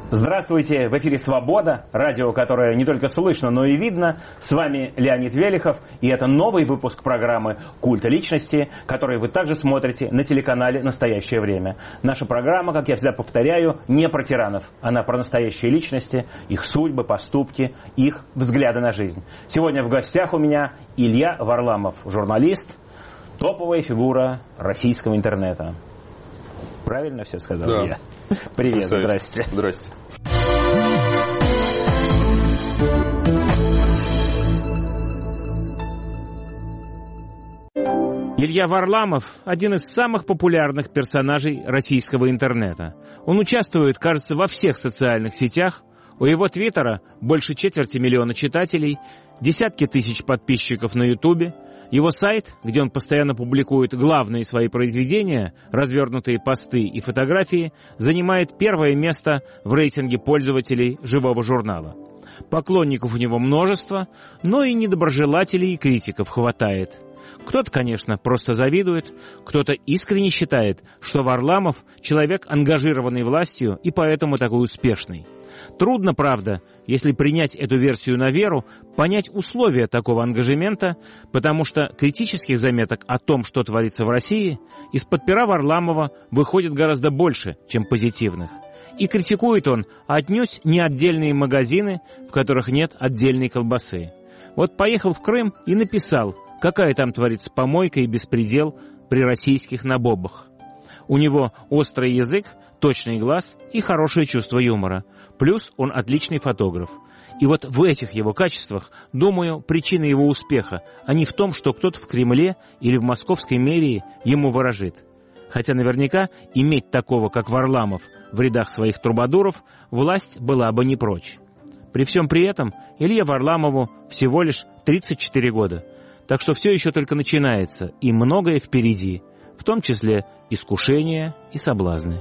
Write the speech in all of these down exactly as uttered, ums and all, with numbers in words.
Здравствуйте, в эфире «Свобода», радио, которое не только слышно, но и видно. С вами Леонид Велихов, и это новый выпуск программы «Культ личности», который вы также смотрите на телеканале «Настоящее время». Наша программа, как я всегда повторяю, не про тиранов, она про настоящие личности, их судьбы, поступки, их взгляды на жизнь. Сегодня в гостях у меня Илья Варламов, журналист, топовая фигура российского интернета. Правильно все сказал, да. Илья? Привет, здрасте. Здрасте. Илья Варламов – один из самых популярных персонажей российского интернета. Он участвует, кажется, во всех социальных сетях. У его твиттера больше четверти миллиона читателей, десятки тысяч подписчиков на ютубе. Его сайт, где он постоянно публикует главные свои произведения, развернутые посты и фотографии, занимает первое место в рейтинге пользователей живого журнала. Поклонников у него множество, но и недоброжелателей и критиков хватает. Кто-то, конечно, просто завидует, кто-то искренне считает, что Варламов – человек, ангажированный властью и поэтому такой успешный. Трудно, правда, если принять эту версию на веру, понять условия такого ангажемента, потому что критических заметок о том, что творится в России, из-под пера Варламова выходит гораздо больше, чем позитивных. И критикует он отнюдь не отдельные магазины, в которых нет отдельной колбасы. Вот поехал в Крым и написал, какая там творится помойка и беспредел при российских набобах. У него острый язык, точный глаз и хорошее чувство юмора. Плюс он отличный фотограф. И вот в этих его качествах, думаю, причина его успеха, а не в том, что кто-то в Кремле или в московской мэрии ему выражит. Хотя наверняка иметь такого, как Варламов, в рядах своих трубадуров, власть была бы не прочь. При всем при этом Илье Варламову всего лишь тридцать четыре года. Так что все еще только начинается, и многое впереди, в том числе искушения и соблазны.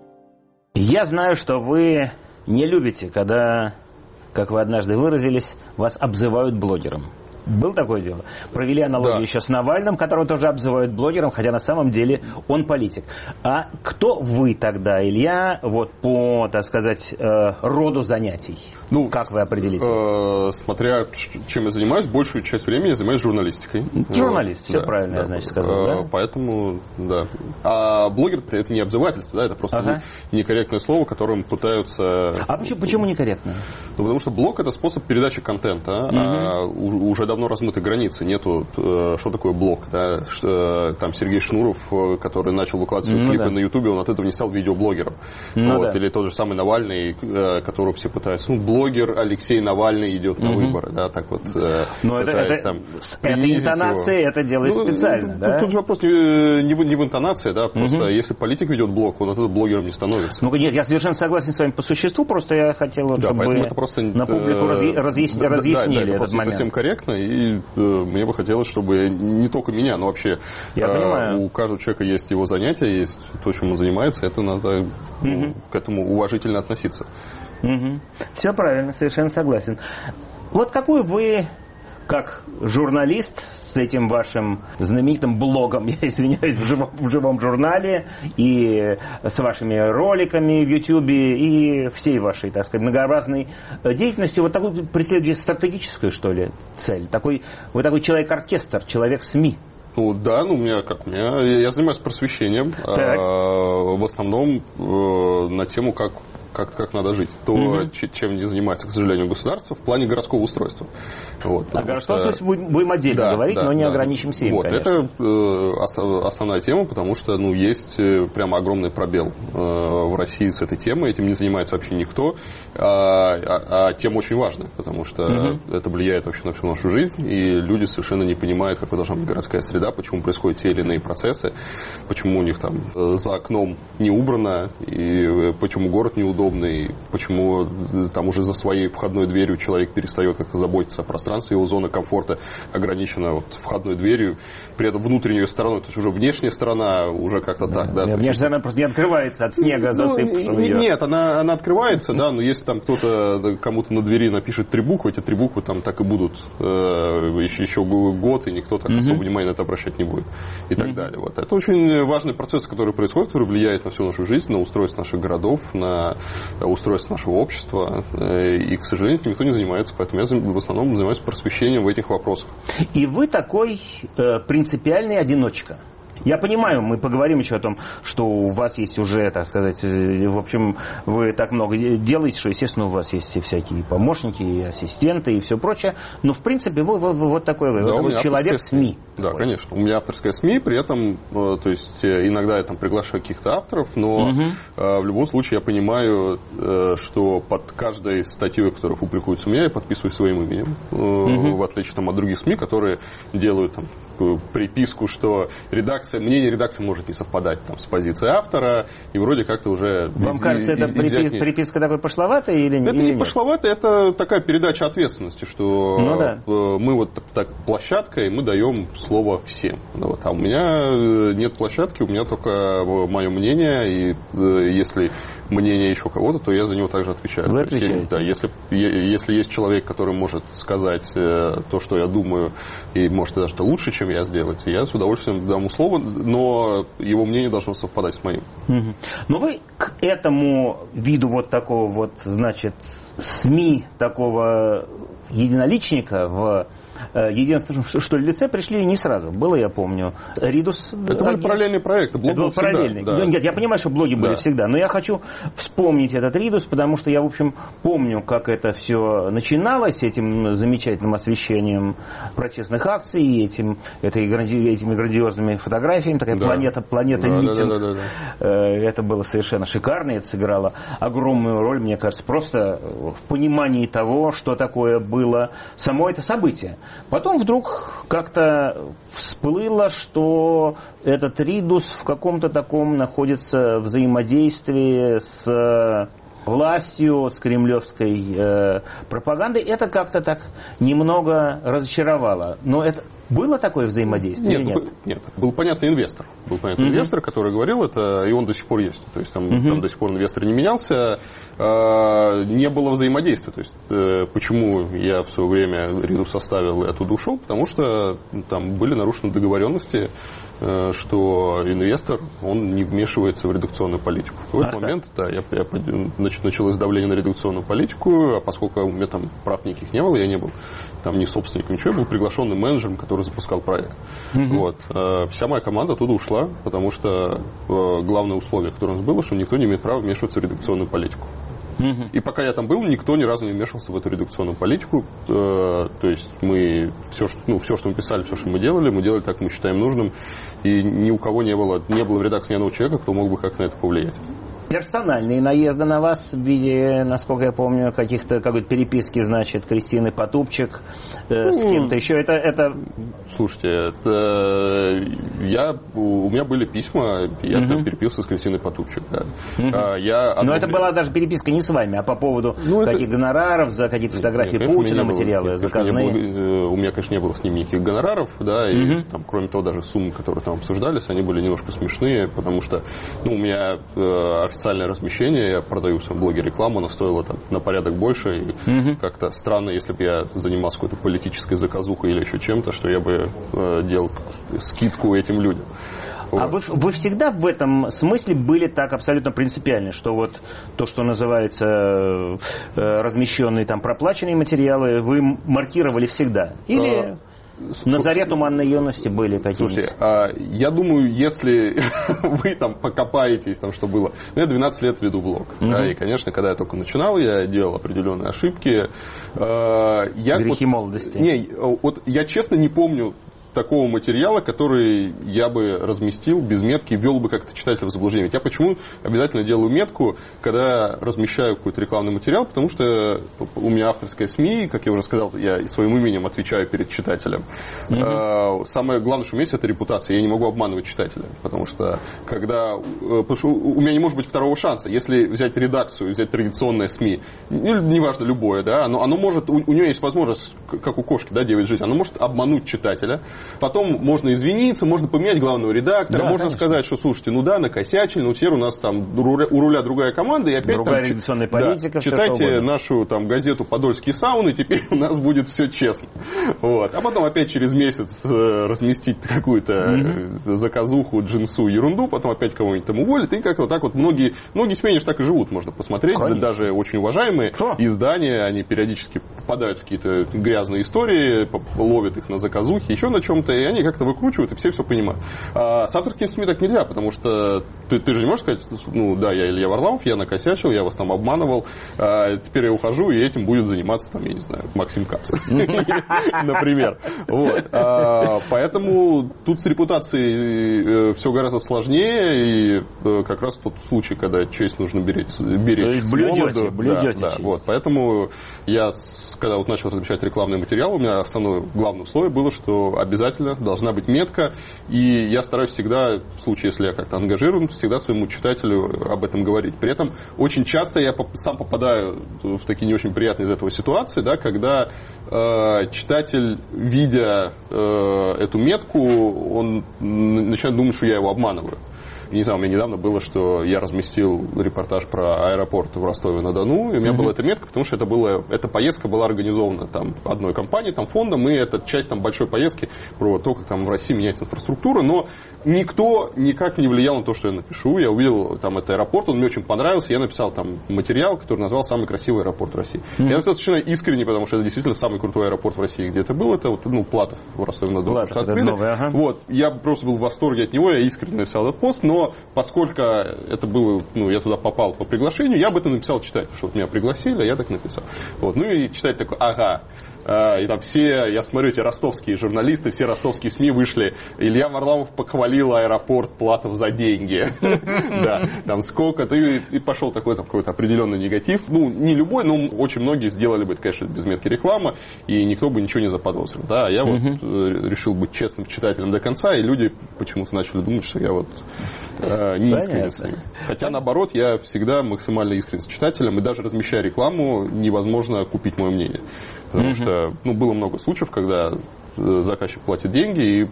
Я знаю, что вы не любите, когда, как вы однажды выразились, вас обзывают блогером. Было такое дело? Провели аналогию, да, еще с Навальным, которого тоже обзывают блогером, хотя на самом деле он политик. А кто вы тогда, Илья, вот по, так сказать, э, роду занятий? Ну, как вы определите? Э, смотря чем я занимаюсь, большую часть времени я занимаюсь журналистикой. Журналист, вот, все да, правильно, да, я, значит, сказал, э, да? Поэтому, да. А блогер — это не обзывательство, да, это просто ага. некорректное слово, которым пытаются... А почему, почему некорректное? Ну, потому что блог — это способ передачи контента, угу. а уже давно размыты границы, нету, что такое блог, да, там Сергей Шнуров, который начал выкладывать ну, клипы да. на Ютубе, он от этого не стал видеоблогером, ну, вот, да. или тот же самый Навальный, которого все пытаются, ну, блогер Алексей Навальный идет на угу. выборы, да, так вот. Но это, это, там, с этой интонацией его. Это делает ну, специально, ну, да? Тут же вопрос не, не, в, не в интонации, да, просто угу. если политик ведет блог, он от этого блогером не становится. Ну, нет, я совершенно согласен с вами по существу, просто я хотел, да, чтобы это просто, на публику разъяснили, разъяснили да, да, это этот момент. Совсем корректно, и э, мне бы хотелось, чтобы не только меня, но вообще э, у каждого человека есть его занятия, есть то, чем он занимается, это надо угу. ну, к этому уважительно относиться. Угу. Все правильно, совершенно согласен. Вот какую вы, как журналист с этим вашим знаменитым блогом, я извиняюсь, в живом, в живом журнале, и с вашими роликами в Ютьюбе, и всей вашей, так сказать, многообразной деятельностью, вот такую преследуете стратегическую, что ли, цель? Такой, вы такой человек-оркестр, человек СМИ. Ну да, ну у меня как у меня, я занимаюсь просвещением, э, в основном э, на тему, как Как, как надо жить, то, угу. чем не занимается, к сожалению, государство в плане городского устройства. Вот, о городском устройстве будем, будем отдельно да, говорить, да, но не да. ограничимся им, вот, конечно. Это э, основная тема, потому что ну, есть прямо огромный пробел э, в России с этой темой, этим не занимается вообще никто, а, а, а тема очень важная, потому что угу. это влияет вообще на всю нашу жизнь, и люди совершенно не понимают, какой должна быть городская среда, почему происходят те или иные процессы, почему у них там за окном не убрано, и почему город неудобный, почему там уже за своей входной дверью человек перестает как-то заботиться о пространстве, его зона комфорта ограничена вот входной дверью, при этом внутренней стороной, то есть уже внешняя сторона уже как-то да, так. Да, внешняя сторона просто не открывается от снега, ну, засыпавшего ее. Нет, она, она открывается, да, но если там кто-то кому-то на двери напишет три буквы, эти три буквы там так и будут э, еще, еще год, и никто так особо mm-hmm. внимания на это обращать не будет и так mm-hmm. далее. Вот. Это очень важный процесс, который происходит, который влияет на всю нашу жизнь, на устройство наших городов, на устройства нашего общества. И, к сожалению, этим никто не занимается. Поэтому я в основном занимаюсь просвещением в этих вопросах. И вы такой э, принципиальный одиночка. Я понимаю, мы поговорим еще о том, что у вас есть уже, так сказать, в общем, вы так много делаете, что, естественно, у вас есть и всякие помощники, и ассистенты, и все прочее. Но, в принципе, вы, вы, вы вот такой, да, вот человек СМИ. Да, такой. Конечно. У меня авторская СМИ, при этом, то есть, иногда я там приглашаю каких-то авторов, но угу. в любом случае я понимаю, что под каждой статьей, которая публикуется у меня, я подписываюсь своим именем. Угу. В отличие там, от других СМИ, которые делают там приписку, что редакция, мнение редакции может не совпадать там, с позицией автора, и вроде как-то уже... Вам и, кажется, и, это и, припис, и приписка такой пошловатая или, это или не нет? пошловатая, это такая передача ответственности, что ну, да. мы вот так площадкой, мы даем слово всем. Вот. А у меня нет площадки, у меня только мое мнение, и если мнение еще кого-то, то я за него также отвечаю. Вы то есть, отвечаете? Да, если, если есть человек, который может сказать то, что я думаю, и может даже лучше, чем я сделать, я с удовольствием дам ему слово, но его мнение должно совпадать с моим. Угу. Но вы к этому виду вот такого вот, значит, СМИ, такого единоличника в единственном, что ли, лице пришли не сразу. Было, я помню, Ридус. Это были параллельные проекты. Блог это был всегда, параллельный. Да. Нет, я понимаю, что блоги были да. всегда, но я хочу вспомнить этот Ридус, потому что я, в общем, помню, как это все начиналось, этим замечательным освещением протестных акций, этим, этой, этими грандиозными фотографиями, такая да. планета, планета да, митинг. Да, да, да, да. Это было совершенно шикарно, это сыграло огромную роль, мне кажется, просто в понимании того, что такое было само это событие. Потом вдруг как-то всплыло, что этот Ридус в каком-то таком находится взаимодействии с властью, с кремлевской э, пропагандой. Это как-то так немного разочаровало. Но это было такое взаимодействие нет, или нет? Был, нет, был понятный инвестор. Был понятный mm-hmm. инвестор, который говорил это, и он до сих пор есть. То есть там, mm-hmm. там до сих пор инвестор не менялся. Э, не было взаимодействия. То есть э, почему я в свое время Ридус составил и оттуда ушел? Потому что там были нарушены договоренности, э, что инвестор, он не вмешивается в редакционную политику. В какой-то момент, да, я, я, значит, началось давление на редакционную политику, а поскольку у меня там прав никаких не было, я не был там ни собственником, ничего, я был приглашенным менеджером, который запускал проект. Mm-hmm. Вот. Вся моя команда оттуда ушла, потому что главное условие, которое у нас было, что никто не имеет права вмешиваться в редакционную политику. Mm-hmm. И пока я там был, никто ни разу не вмешивался в эту редакционную политику. То есть мы все, что, ну, все, что мы писали, все, что мы делали, мы делали так, как мы считаем нужным. И ни у кого не было, не было в редакции ни одного человека, кто мог бы как на это повлиять. Персональные наезды на вас в виде, насколько я помню, каких-то какой-то переписки, значит, Кристины Потупчик э, с кем-то еще. Это, это... Слушайте, это... Я... у меня были письма, я uh-huh. переписывался с Кристиной Потупчик. Да. Uh-huh. Я одобряю... Но это была даже переписка не с вами, а по поводу ну, каких это... гонораров за какие-то фотографии нет, Путина, материалы нет, заказные. Было, у меня, конечно, не было с ним никаких гонораров, да, и uh-huh. там, кроме того, даже суммы, которые там обсуждались, они были немножко смешные, потому что ну, у меня э, официальное размещение, я продаю в своем блоге рекламу, она стоила там на порядок больше, и mm-hmm. как-то странно, если бы я занимался какой-то политической заказухой или еще чем-то, что я бы э, делал скидку этим людям. Вот. А вы, вы всегда в этом смысле были так абсолютно принципиальны, что вот то, что называется э, размещенные там проплаченные материалы, вы маркировали всегда? Или... А... На заре туманной юности были какие-то. Слушайте, я думаю, если вы там покопаетесь, там, что было... Ну, я двенадцать лет веду блог. Mm-hmm. Да, и, конечно, когда я только начинал, я делал определенные ошибки. Я, Грехи вот, молодости. Не, вот я честно не помню такого материала, который я бы разместил без метки и ввел бы как-то читателя в заблуждение. Ведь я почему обязательно делаю метку, когда размещаю какой-то рекламный материал, потому что у меня авторская СМИ, как я уже сказал, я своим именем отвечаю перед читателем. Mm-hmm. Самое главное, что у меня есть, это репутация. Я не могу обманывать читателя, потому что когда... Потому что у меня не может быть второго шанса. Если взять редакцию, взять традиционное СМИ, неважно, любое, да, оно, оно может... У, у нее есть возможность, как у кошки, да, девять жизней, оно может обмануть читателя, Потом можно извиниться, можно поменять главного редактора, да, можно конечно. сказать, что, слушайте, ну да, накосячили, но теперь у нас там у руля другая команда, и опять другая там, редакционная политика. Да, читайте нашу там газету «Подольские сауны», теперь у нас будет все честно. Вот. А потом опять через месяц э, разместить какую-то mm-hmm. заказуху, джинсу, ерунду, потом опять кого-нибудь там уволят, и как вот так вот многие, многие СМИ так и живут, можно посмотреть. Да, даже очень уважаемые Кто? издания, они периодически попадают в какие-то грязные истории, ловят их на заказухе, еще на чем-то, и они как-то выкручивают, и все все понимают. А с авторскими СМИ так нельзя, потому что ты, ты же не можешь сказать, ну да, я Илья Варламов, я накосячил, я вас там обманывал, а теперь я ухожу, и этим будет заниматься, там, я не знаю, Максим Кац, например. Поэтому тут с репутацией все гораздо сложнее, и как раз тот случай, когда честь нужно беречь, беречь с молоду. Блюдете да, да, вот. Поэтому я, когда вот начал размещать рекламный материал, у меня основное, главное условие было, что обязательно должна быть метка, и я стараюсь всегда, в случае, если я как-то ангажирован, всегда своему читателю об этом говорить. При этом очень часто я сам попадаю в такие не очень приятные из этого ситуации, да, когда э, читатель, видя э, эту метку, он начинает думать, что я его обманываю. Не знаю, у меня недавно было, что я разместил репортаж про аэропорт в Ростове-на-Дону, и у меня mm-hmm. была эта метка, потому что это было, эта поездка была организована там одной компанией, там фондом, и это часть там большой поездки про то, как там в России меняется инфраструктура, но никто никак не влиял на то, что я напишу. Я увидел там этот аэропорт, он мне очень понравился, я написал там материал, который назвал «Самый красивый аэропорт России». Mm-hmm. Я написал совершенно искренне, потому что это действительно самый крутой аэропорт в России, где это был, это вот, ну, Платов в Ростове-на-Дону. Платов, это новый, ага. Вот, я просто был в восторге от него, я искренне написал этот пост, но поскольку это было, ну, я туда попал по приглашению, я об этом написал читателю, что вот меня пригласили, а я так написал. Вот, ну и читатель такой, ага. И там все, я смотрю, эти ростовские журналисты, все ростовские СМИ вышли. Илья Варламов похвалил аэропорт Платов за деньги. Да, там сколько-то. И пошел такой там какой-то определенный негатив. Ну, не любой, но очень многие сделали бы, конечно, без метки реклама, и никто бы ничего не заподозрил. Да, я вот решил быть честным читателем до конца, и люди почему-то начали думать, что я вот не искренен с ними. Хотя, наоборот, я всегда максимально искренен с читателем, и даже размещая рекламу, невозможно купить мое мнение. Потому что ну, было много случаев, когда заказчик платит деньги и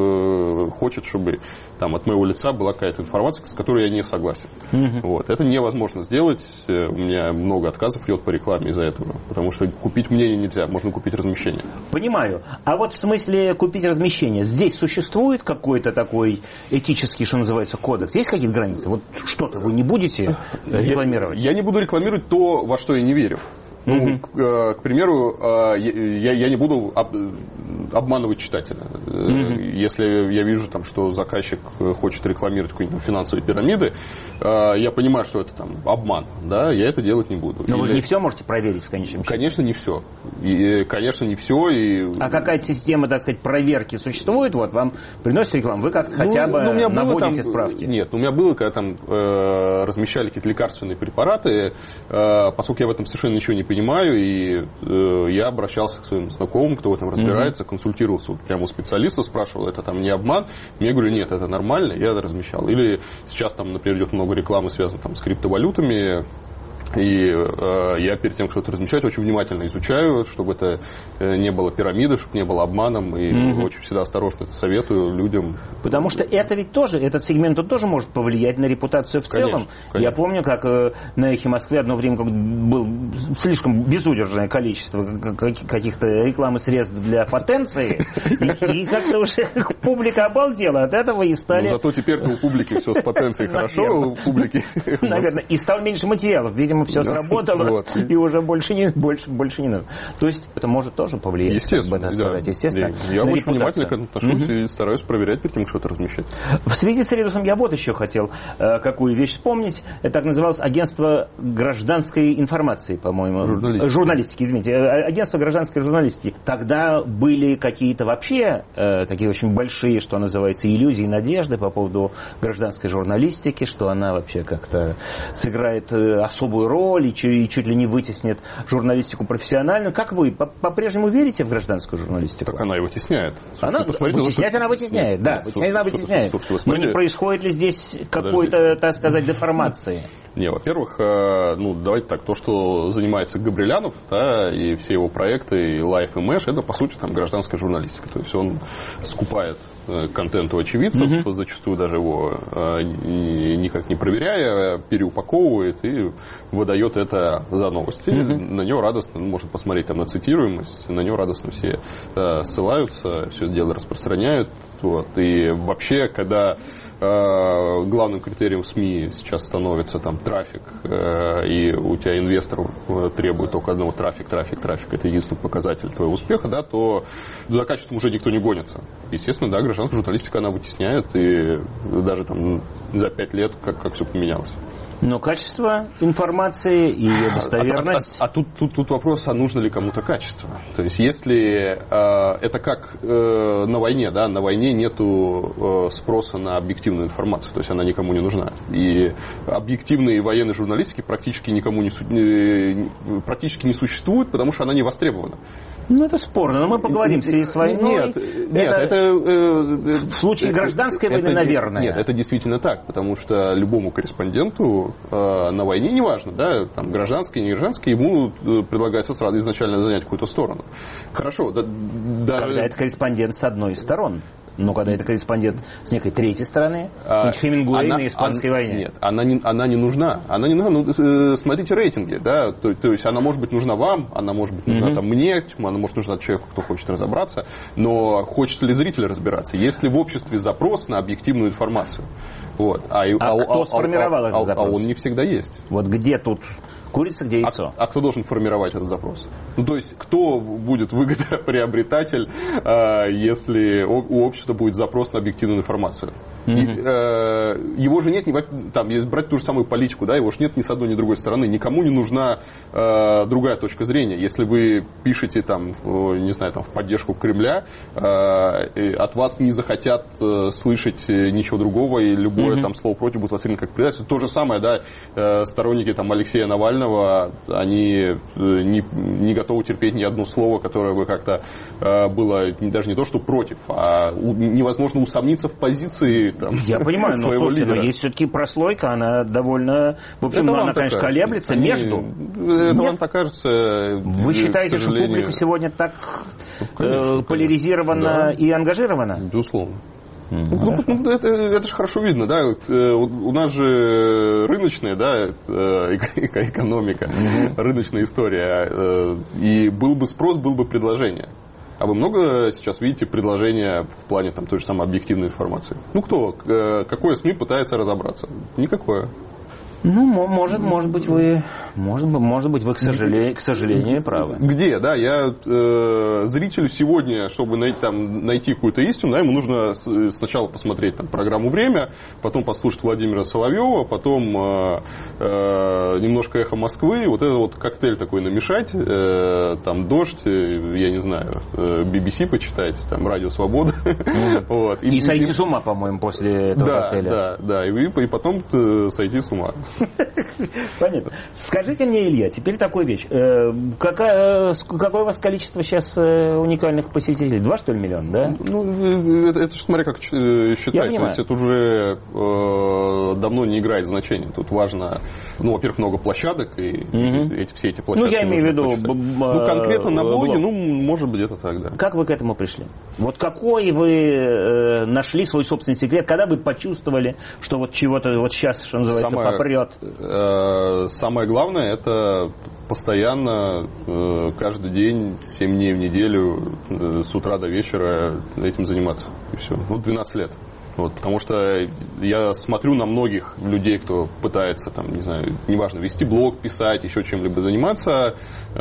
э, хочет, чтобы там, от моего лица была какая-то информация, с которой я не согласен. Mm-hmm. Вот. Это невозможно сделать. У меня много отказов идет по рекламе из-за этого. Потому что купить мнение нельзя, можно купить размещение. Понимаю. А вот в смысле купить размещение, здесь существует какой-то такой этический, что называется, кодекс? Есть какие-то границы? Вот что-то вы не будете рекламировать? Я, я не буду рекламировать то, во что я не верю. Ну, mm-hmm. к, к примеру, я, я не буду об, обманывать читателя. Mm-hmm. Если я вижу, там, что заказчик хочет рекламировать какие-нибудь финансовые пирамиды, я понимаю, что это там обман, да, я это делать не буду. Но Или... вы же не все можете проверить в конечном счете. Конечно, не все. И, конечно, не все. И... А какая-то система, так сказать, проверки существует? Вот вам приносят рекламу, вы как-то хотя ну, бы ну, наводите там... справки. Нет, у меня было, когда там э, размещали какие-то лекарственные препараты, э, поскольку я в этом совершенно ничего не понимаю, и э, я обращался к своим знакомым, кто в этом разбирается, mm-hmm. консультировался вот прямо у специалиста, спрашивал, это там не обман? Мне говорю, нет, это нормально, я это размещал. Или сейчас там, например, идет много рекламы, связанной там, с криптовалютами, и э, я перед тем, как что-то размещать, очень внимательно изучаю, чтобы это не было пирамиды, чтобы не было обманом, и mm-hmm. очень всегда осторожно это советую людям. Потому что это ведь тоже, этот сегмент он тоже может повлиять на репутацию в конечно, целом. Конечно. Я помню, как э, на «Эхе Москвы» одно время было слишком безудержное количество каких-то рекламы средств для потенции, и как-то уже публика обалдела от этого и стали... Зато теперь у публики все с потенцией хорошо, у публики... Наверное, и стало меньше материалов, видимо, все сработало, вот. И уже больше не, больше, больше не надо. То есть это может тоже повлиять, естественно, как бы, да, сказать, да. естественно. Я, я очень внимательно к этому отношусь угу. и стараюсь проверять перед тем, как что-то размещать. В связи с ребусом я вот еще хотел э, какую вещь вспомнить. Это так называлось агентство гражданской информации, по-моему. Журналистики. Журналистики, извините. Агентство гражданской журналистики. Тогда были какие-то вообще э, такие очень большие, что называется, иллюзии и надежды по поводу гражданской журналистики, что она вообще как-то сыграет э, особую ключевую роль и чуть, и чуть ли не вытеснит журналистику профессиональную. Как вы по-прежнему верите в гражданскую журналистику? Так она и вытесняет. Она, вытеснять она вытесняет, да. Вытеснять она вытесняет. Но не происходит ли здесь какой-то, так сказать, деформации? Не, во-первых, ну, давайте так, то, что занимается Габрилянов, да, и все его проекты, и Life, и Mesh, это, по сути, там, гражданская журналистика. То есть он скупает контент у очевидцев, mm-hmm. зачастую даже его никак не проверяя, переупаковывает и выдает это за новости. Mm-hmm. На него радостно, можно посмотреть там на цитируемость, на него радостно все ссылаются, все это дело распространяют. Вот. И вообще, когда э, главным критерием СМИ сейчас становится там трафик, э, и у тебя инвестор требует только одного трафик, трафик, трафик, это единственный показатель твоего успеха, да, то за качеством уже никто не гонится. Естественно, да, гражданская журналистика, она вытесняет, и даже там за пять лет как, как все поменялось. Но качество информации и ее достоверность... А, а, а, а тут, тут, тут вопрос, а нужно ли кому-то качество? То есть, если э, это как э, на войне, да, на войне нету э, спроса на объективную информацию, то есть она никому не нужна. И объективной военной журналистики практически никому не, э, практически не существует, потому что она не востребована. Ну, это спорно, но мы поговорим в связи с войной. Нет, нет, это... это э, в случае гражданской войны, это, наверное. Нет, это действительно так, потому что любому корреспонденту э, на войне, неважно, да, там, гражданский, не гражданский, ему предлагается сразу изначально занять какую-то сторону. Хорошо, да, даже... Когда это корреспондент с одной из сторон. Но когда это корреспондент с некой третьей стороны, а, Хемингуэй на Испанской она, войне. Нет, она не, она не нужна. Она не нужна. Ну, э, смотрите рейтинги, да. То, то есть она может быть нужна вам, она может быть нужна mm-hmm. там, мне, она может нужна человеку, кто хочет разобраться. Но хочет ли зритель разбираться? Есть ли в обществе запрос на объективную информацию? Вот. А, а, а кто а, сформировал а, этот а, запрос? А он не всегда есть. Вот где тут курица, где яйцо? А, а кто должен формировать этот запрос? Ну, то есть, кто будет выгодоприобретатель, э, если у общества будет запрос на объективную информацию? Mm-hmm. И, э, его же нет, там, если брать ту же самую политику, да, его же нет ни с одной, ни с другой стороны. Никому не нужна э, другая точка зрения. Если вы пишете, там, не знаю, там, в поддержку Кремля, э, от вас не захотят э, слышать ничего другого, и любое mm-hmm. там, слово против будет воспринято как предательство. То же самое, да, э, сторонники там, Алексея Навального, они не, не готовы терпеть ни одно слово, которое бы как-то э, было даже не то, что против, а у, невозможно усомниться в позиции там, я понимаю, но, слушайте, лидера. Но есть все-таки прослойка, она довольно, в общем, это она, конечно, кажется. колеблется они, между. Это Нет? вам так кажется. Вы считаете, что публика сегодня так ну, конечно, э, поляризирована да. и ангажирована? Безусловно. Mm, ну, ну, это, это же хорошо видно, да, у нас же рыночная, да, экономика, mm-hmm. рыночная история, и был бы спрос, был бы предложение. А вы много сейчас видите предложения в плане там, той же самой объективной информации? Ну, кто, какое СМИ пытается разобраться? Никакое. Ну, может, может быть, вы, может, может быть, вы, к сожалению, к сожалению, правы. Где, да, я э, зрителю сегодня, чтобы найти, там, найти какую-то истину, да, ему нужно сначала посмотреть там, программу «Время», потом послушать Владимира Соловьева, потом э, э, немножко «Эхо Москвы», вот этот вот коктейль такой намешать, э, там «Дождь», я не знаю, би би си почитать, там «Радио Свобода». Вот. И, и сойти и... с ума, по-моему, после этого да, коктейля. Да, да, и, и потом сойти с ума. Понятно. Скажите мне, Илья, теперь такую вещь. Какое, какое у вас количество сейчас уникальных посетителей? Два, что ли, миллиона, да? Ну, это, это смотря как считать. То есть это уже э, давно не играет значения. Тут важно, ну, во-первых, много площадок, и угу. эти, все эти площадки... Ну, я имею в виду... Б- ну, конкретно на блоге, ну, может быть, где-то так, да. Как вы к этому пришли? Вот какой вы э, нашли свой собственный секрет? Когда вы почувствовали, что вот чего-то вот сейчас, что называется, Самое... попрет? Самое главное, это постоянно, каждый день, семь дней в неделю, с утра до вечера этим заниматься. И все. Ну, двенадцать лет. Вот, потому что я смотрю на многих людей, кто пытается, там, не знаю, неважно, вести блог, писать, еще чем-либо заниматься,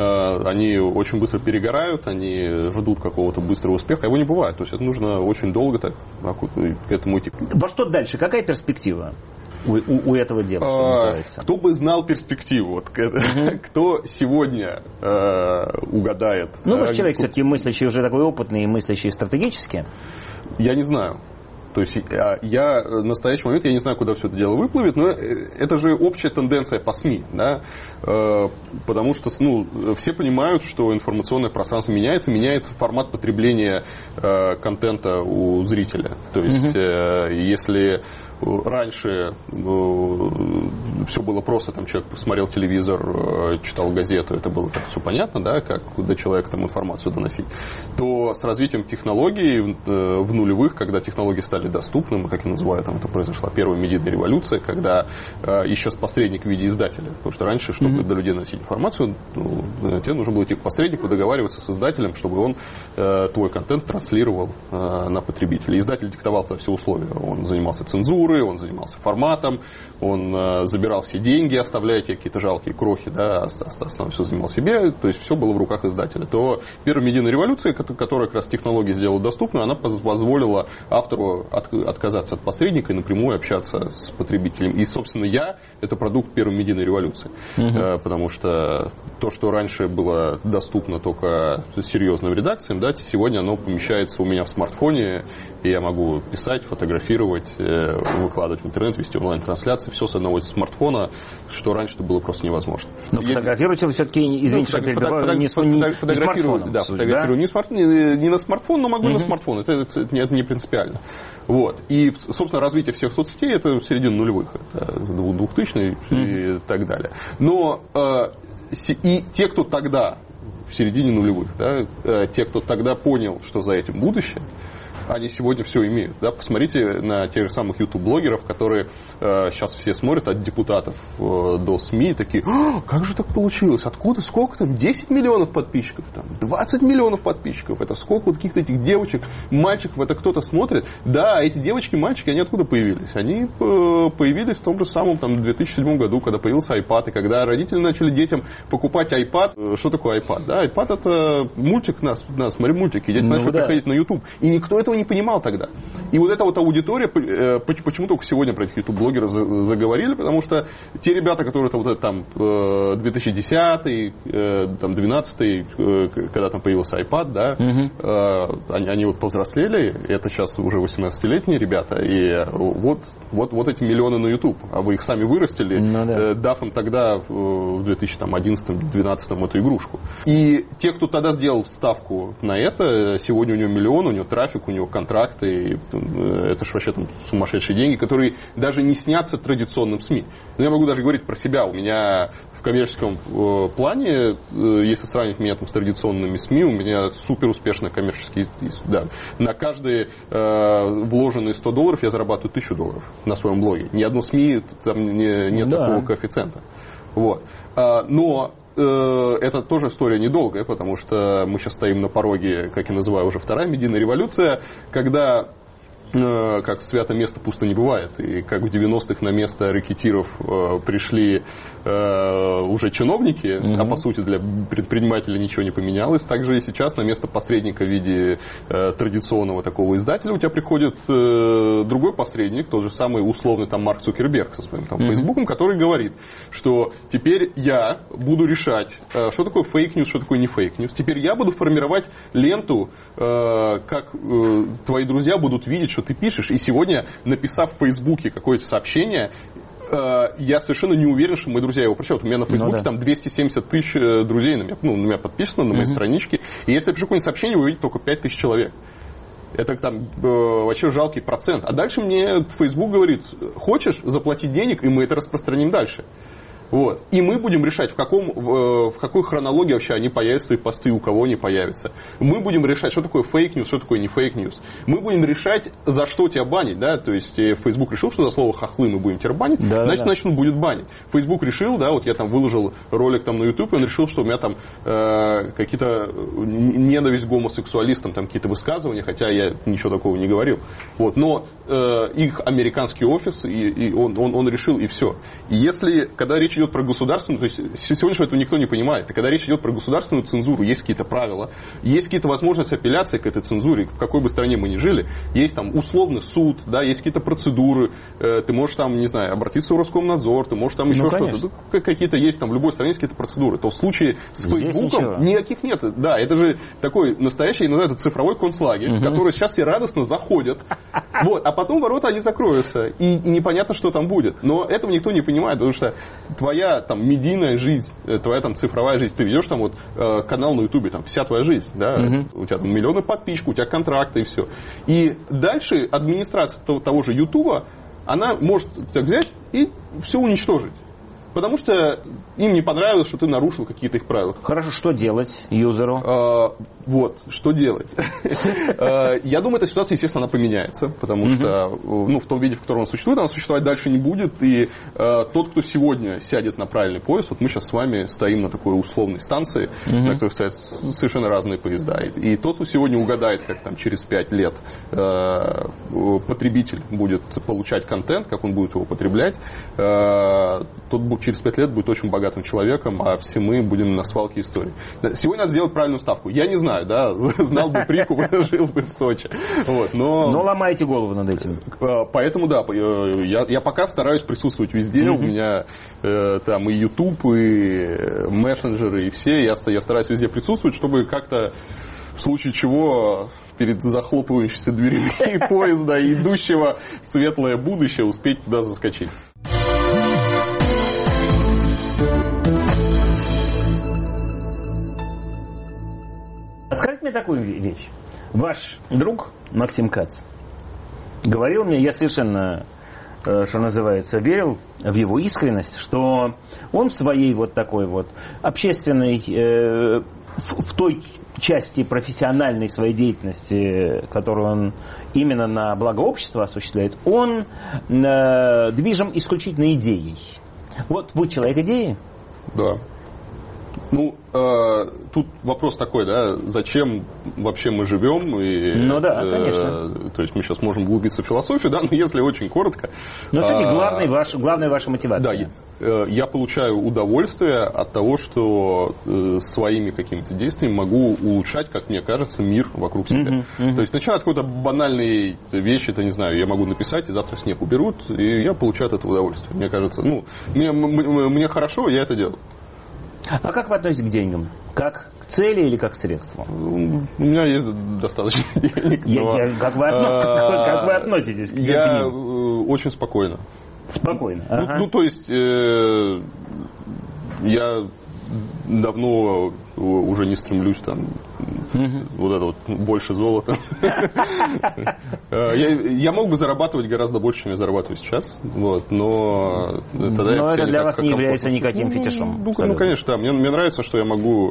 они очень быстро перегорают, они ждут какого-то быстрого успеха, его не бывает. То есть это нужно очень долго так, к этому идти. Во что дальше? Какая перспектива у, у, у этого дела, что а, называется? Кто бы знал перспективу? Вот, uh-huh. Кто сегодня э, угадает? Ну, вы же человек все-таки мыслящий, уже такой опытный и мыслящий стратегически. Я не знаю. То есть я в настоящий момент, я не знаю, куда все это дело выплывет, но это же общая тенденция по СМИ, да, потому что, ну, все понимают, что информационное пространство меняется, меняется формат потребления контента у зрителя. То есть, mm-hmm. если раньше все было просто, там человек посмотрел телевизор, читал газету, это было как-то все понятно, да, как до человека там информацию доносить, то с развитием технологий в нулевых, когда технологии стали доступны, как я называю, там это произошла первая медийная революция, когда исчез посредник в виде издателя, потому что раньше, чтобы mm-hmm. до людей носить информацию, ну, тебе нужно было идти к посреднику, договариваться с издателем, чтобы он твой контент транслировал на потребителя. Издатель диктовал тогда все условия, он занимался цензурой, он занимался форматом, он э, забирал все деньги, оставляя тебе какие-то жалкие крохи, да, основном все занимал себе, то есть все было в руках издателя. То первая медийная революция, которая как раз технологии сделала доступной, она позволила автору от, отказаться от посредника и напрямую общаться с потребителем. И, собственно, я – это продукт первой медийной революции. Uh-huh. Э, потому что то, что раньше было доступно только серьезным редакциям, да, сегодня оно помещается у меня в смартфоне, и я могу писать, фотографировать, э, выкладывать в интернет, вести онлайн-трансляции, все с одного смартфона, что раньше-то было просто невозможно. Но я... фотографируете вы все-таки, извините, ну, что перебиваю, фото... не, фото... не, не смартфоном. Да, фотографирую да? Не, смарт... не, не на смартфон, но могу uh-huh. на смартфон. Это, это, это не принципиально. Вот. И, собственно, развитие всех соцсетей это середина нулевых, это двухтысячные uh-huh. и так далее. Но э, и те, кто тогда, в середине нулевых, да, э, те, кто тогда понял, что за этим будущее, они сегодня все имеют. Да? Посмотрите на тех же самых YouTube-блогеров, которые э, сейчас все смотрят от депутатов э, до СМИ, такие, как же так получилось? Откуда? Сколько там? десять миллионов подписчиков? Там, двадцать миллионов подписчиков? Это сколько вот каких-то этих девочек, мальчиков, это кто-то смотрит? Да, эти девочки, мальчики, они откуда появились? Они э, появились в том же самом там, две тысячи седьмом году, когда появился iPad, и когда родители начали детям покупать iPad. Что такое iPad? Да, iPad это мультик, нас, нас смотри мультики, дети ну, начали да. приходить на YouTube. И никто этого не понимал тогда. И вот эта вот аудитория, почему только сегодня про этих YouTube-блогеров заговорили, потому что те ребята, которые вот это там две тысячи десятый, там двенадцатый, когда там появился iPad, да, угу. они, они вот повзрослели, это сейчас уже восемнадцатилетние ребята, и вот, вот, вот эти миллионы на YouTube, а вы их сами вырастили, ну, да. дав им тогда в две тысячи одиннадцатом-двенадцатом эту игрушку. И те, кто тогда сделал ставку на это, сегодня у него миллион, у него трафик, у него контракты, это же вообще там сумасшедшие деньги, которые даже не снятся традиционным СМИ. Но я могу даже говорить про себя. У меня в коммерческом э, плане, э, если сравнивать меня там с традиционными СМИ, у меня супер успешный коммерческий, да. На каждые э, вложенные сто долларов я зарабатываю тысячу долларов на своем блоге. Ни одно СМИ, там не, нет да. такого коэффициента. Вот. А, но это тоже история недолгая, потому что мы сейчас стоим на пороге, как я называю, уже вторая медийная революция, когда, как свято место пусто не бывает, и как в девяностых на место рэкетиров пришли уже чиновники, mm-hmm. а по сути для предпринимателя ничего не поменялось, также и сейчас на место посредника в виде традиционного такого издателя у тебя приходит другой посредник, тот же самый условный там Марк Цукерберг со своим там mm-hmm. Фейсбуком, который говорит, что теперь я буду решать, что такое фейк-ньюс, что такое не фейк-ньюс, теперь я буду формировать ленту, как твои друзья будут видеть, что ты пишешь, и сегодня, написав в Фейсбуке какое-то сообщение, я совершенно не уверен, что мои друзья его прочтут. У меня на Фейсбуке ну, да. там двести семьдесят тысяч друзей на меня, ну, на меня подписано, на моей uh-huh. страничке. И если я пишу какое-нибудь сообщение, вы увидите только пять тысяч человек. Это там э, вообще жалкий процент. А дальше мне Facebook говорит, хочешь заплатить денег, и мы это распространим дальше. Вот. И мы будем решать, в, каком, в, в какой хронологии вообще они появятся, и посты у кого не появятся. Мы будем решать, что такое фейк-ньюс, что такое не фейк-ньюс. Мы будем решать, за что тебя банить. Да? То есть Facebook решил, что за слово хохлы мы будем тебя банить, да, значит, да. значит, он будет банить. Facebook решил, да, вот я там выложил ролик там на YouTube, и он решил, что у меня там э, какие-то ненависть к гомосексуалистам, там какие-то высказывания, хотя я ничего такого не говорил. Вот. Но э, их американский офис, и, и он, он, он решил, и все. И если, когда речь идет про государственную, то есть сегодня что этого никто не понимает, и когда речь идет про государственную цензуру, есть какие-то правила, есть какие-то возможности апелляции к этой цензуре, в какой бы стране мы ни жили, есть там условный суд, да, есть какие-то процедуры, ты можешь там, не знаю, обратиться в Роскомнадзор, ты можешь там еще ну, что-то, ну, какие-то есть там, в любой стране есть какие-то процедуры, то в случае с Фейсбуком никаких нет, да, это же такой настоящий, я называю это цифровой концлагерь, угу. который сейчас все радостно заходят, вот, а потом ворота они закроются, и, и непонятно, что там будет, но этого никто не понимает, потому что твоя там медийная жизнь, твоя там цифровая жизнь, ты ведешь там вот канал на Ютубе, там вся твоя жизнь, да, угу. у тебя там миллионы подписчиков, у тебя контракты и все, и дальше администрация того же Ютуба, она может так взять и все уничтожить. Потому что им не понравилось, что ты нарушил какие-то их правила. Хорошо, что делать юзеру? А, вот, что делать? Я думаю, эта ситуация, естественно, она поменяется. Потому что ну, в том виде, в котором она существует, она существовать дальше не будет. И тот, кто сегодня сядет на правильный поезд, вот мы сейчас с вами стоим на такой условной станции, на которой стоят совершенно разные поезда. И тот, кто сегодня угадает, как там через пять лет потребитель будет получать контент, как он будет его потреблять, тот будет через пять лет будет очень богатым человеком, а все мы будем на свалке истории. Сегодня надо сделать правильную ставку. Я не знаю, да, знал бы прикуп, жил бы в Сочи. Вот, но... но ломаете голову над этим. Поэтому, да, я, я пока стараюсь присутствовать везде. Mm-hmm. У меня э, там и YouTube, и мессенджеры, и все. Я, я стараюсь везде присутствовать, чтобы как-то в случае чего перед захлопывающимися дверями поезда, идущего в светлое будущее, успеть туда заскочить. Скажите мне такую вещь. Ваш друг Максим Кац говорил мне, я совершенно, что называется, верил в его искренность, что он в своей вот такой вот общественной, в, в той части профессиональной своей деятельности, которую он именно на благо общества осуществляет, он движим исключительно идеей. Вот вы человек идеи? Да. Ну, э, тут вопрос такой, да, зачем вообще мы живем? И, ну да, конечно. Э, то есть мы сейчас можем углубиться в философию, да, но если очень коротко. Но все-таки э, главный ваш, главная ваша мотивация. Да, я, э, я получаю удовольствие от того, что э, своими какими-то действиями могу улучшать, как мне кажется, мир вокруг себя. Uh-huh, uh-huh. То есть начинать какой-то банальной вещи, это не знаю, я могу написать, и завтра снег уберут, и я получаю от этого удовольствие. Мне кажется, ну, мне, мне хорошо, я это делаю. А как вы относитесь к деньгам? Как к цели или как к средству? У меня есть достаточно денег. Я, но... я, как, вы отно... как вы относитесь к ним? Я очень спокойно. Спокойно? Ну, ага. ну то есть, э, я давно уже не стремлюсь там угу. вот это вот больше золота. Я мог бы зарабатывать гораздо больше, чем я зарабатываю сейчас, вот, но но это для вас не является никаким фетишом. Ну, конечно, да. Мне нравится, что я могу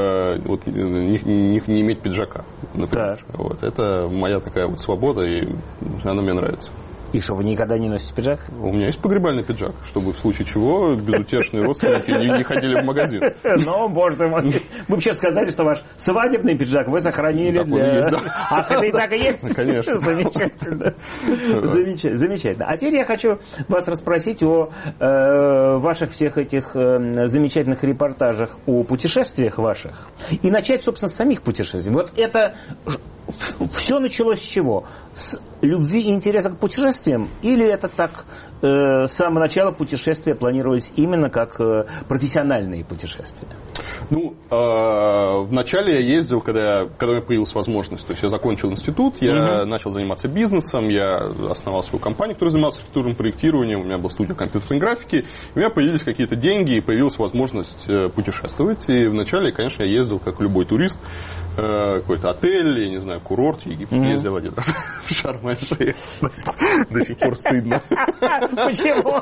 не иметь пиджака, например. Вот, это моя такая вот свобода, и она мне нравится. И что, вы никогда не носите пиджак? У меня есть погребальный пиджак, чтобы в случае чего безутешные родственники не, не ходили в магазин. Ну, боже мой. Вы вообще сказали, что ваш свадебный пиджак вы сохранили для... Есть, да. Ах, это и так и есть? Конечно. Замечательно. Замечательно. Замечательно. А теперь я хочу вас расспросить о э, ваших всех этих э, замечательных репортажах о путешествиях ваших. И начать, собственно, с самих путешествий. Вот это... Все началось с чего? С любви и интереса к путешествиям? Или это так, э, с самого начала путешествия планировались именно как э, профессиональные путешествия? Ну, э, вначале я ездил, когда, я, когда у меня появилась возможность. То есть я закончил институт, я угу. начал заниматься бизнесом, я основал свою компанию, которая занималась архитектурным проектированием, у меня была студия компьютерной графики, у меня появились какие-то деньги, и появилась возможность э, путешествовать. И вначале, конечно, я ездил, как любой турист, э, какой-то отель, я не знаю, курорт, Египет, mm-hmm. ездил один раз в Шарм-эль-Шейх. До сих пор стыдно. Почему?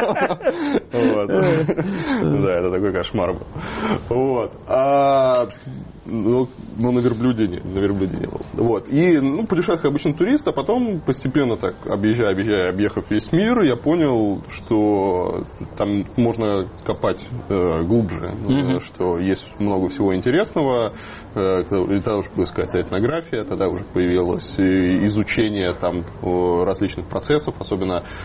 Да, это такой кошмар был. Вот. Ну, ну, на верблюде не, на верблюде не был. Вот. И, ну, путешествие обычно турист, а потом постепенно так, объезжая, объезжая, объехав весь мир, я понял, что там можно копать э, глубже, mm-hmm. что есть много всего интересного. Э, и тогда уже была какая-то этнография, тогда уже появилось изучение там различных процессов, особенно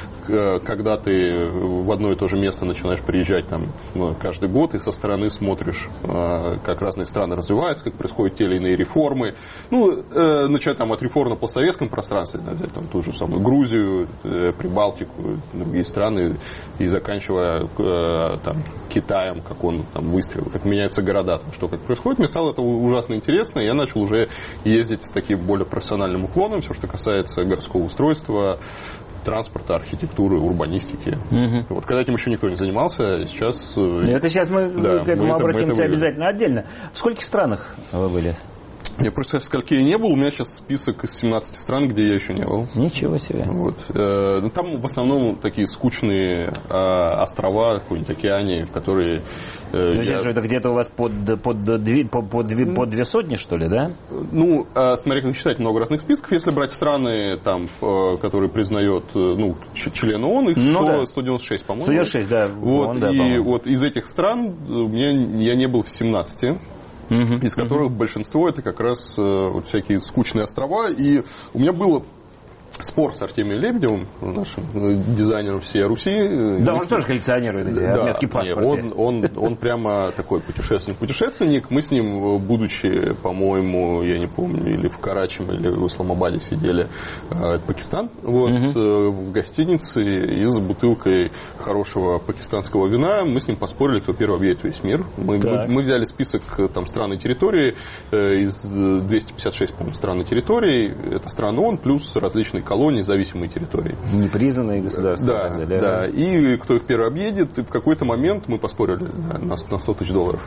когда ты в одно и то же место начинаешь приезжать там каждый год и со стороны смотришь, как разные страны развиваются, как происходят те или иные реформы. Ну, начать там от реформ на постсоветском пространстве, взять там ту же самую Грузию, Прибалтику, другие страны, и заканчивая там Китаем, как он там выстрелил, как меняются города, там, что как происходит. Мне стало это ужасно интересно, и я начал уже ездить с таким более профессиональным уклоном, все, что касается городского устройства, транспорта, архитектуры, урбанистики. Угу. Вот когда этим еще никто не занимался, сейчас... Это сейчас мы да, к этому мы обратимся это, это обязательно отдельно. В скольких странах вы были? Я просто в скольки не был, у меня сейчас список из семнадцати стран, где я еще не был. Ничего себе. Вот. Там в основном такие скучные острова, какой-нибудь океане, в которые... То есть я... это где-то у вас под, под, две, под, под, две, под две сотни, что ли, да? Ну, смотри, как считать, много разных списков. Если брать страны, там, которые признает ну, член ООН, их сто, ну, да. сто девяносто шесть, по-моему. сто девяносто шесть, да. Вот, ООН, да, и вот из этих стран у меня, я не был в семнадцати. Uh-huh. Из которых uh-huh. большинство это как раз э, вот всякие скучные острова. И у меня было спор с Артемием Лебедевым, нашим дизайнером всей Руси. Да, он тоже коллекционирует эти да, отметки в паспорте. Он, он, он прямо такой путешественник-путешественник. Мы с ним, будучи, по-моему, я не помню, или в Карачи, или в Исламабаде сидели, это Пакистан, вот, угу. в гостинице, и за бутылкой хорошего пакистанского вина мы с ним поспорили, кто первый объедет весь мир. Мы, мы, мы взяли список там, стран и территорий, из двухсот пятидесяти шести, по-моему, стран и территорий. Это страны ООН, плюс различные колонии, зависимые территории. Непризнанные государства. Да, далее, да. И кто их первый объедет, и в какой-то момент мы поспорили на сто тысяч долларов.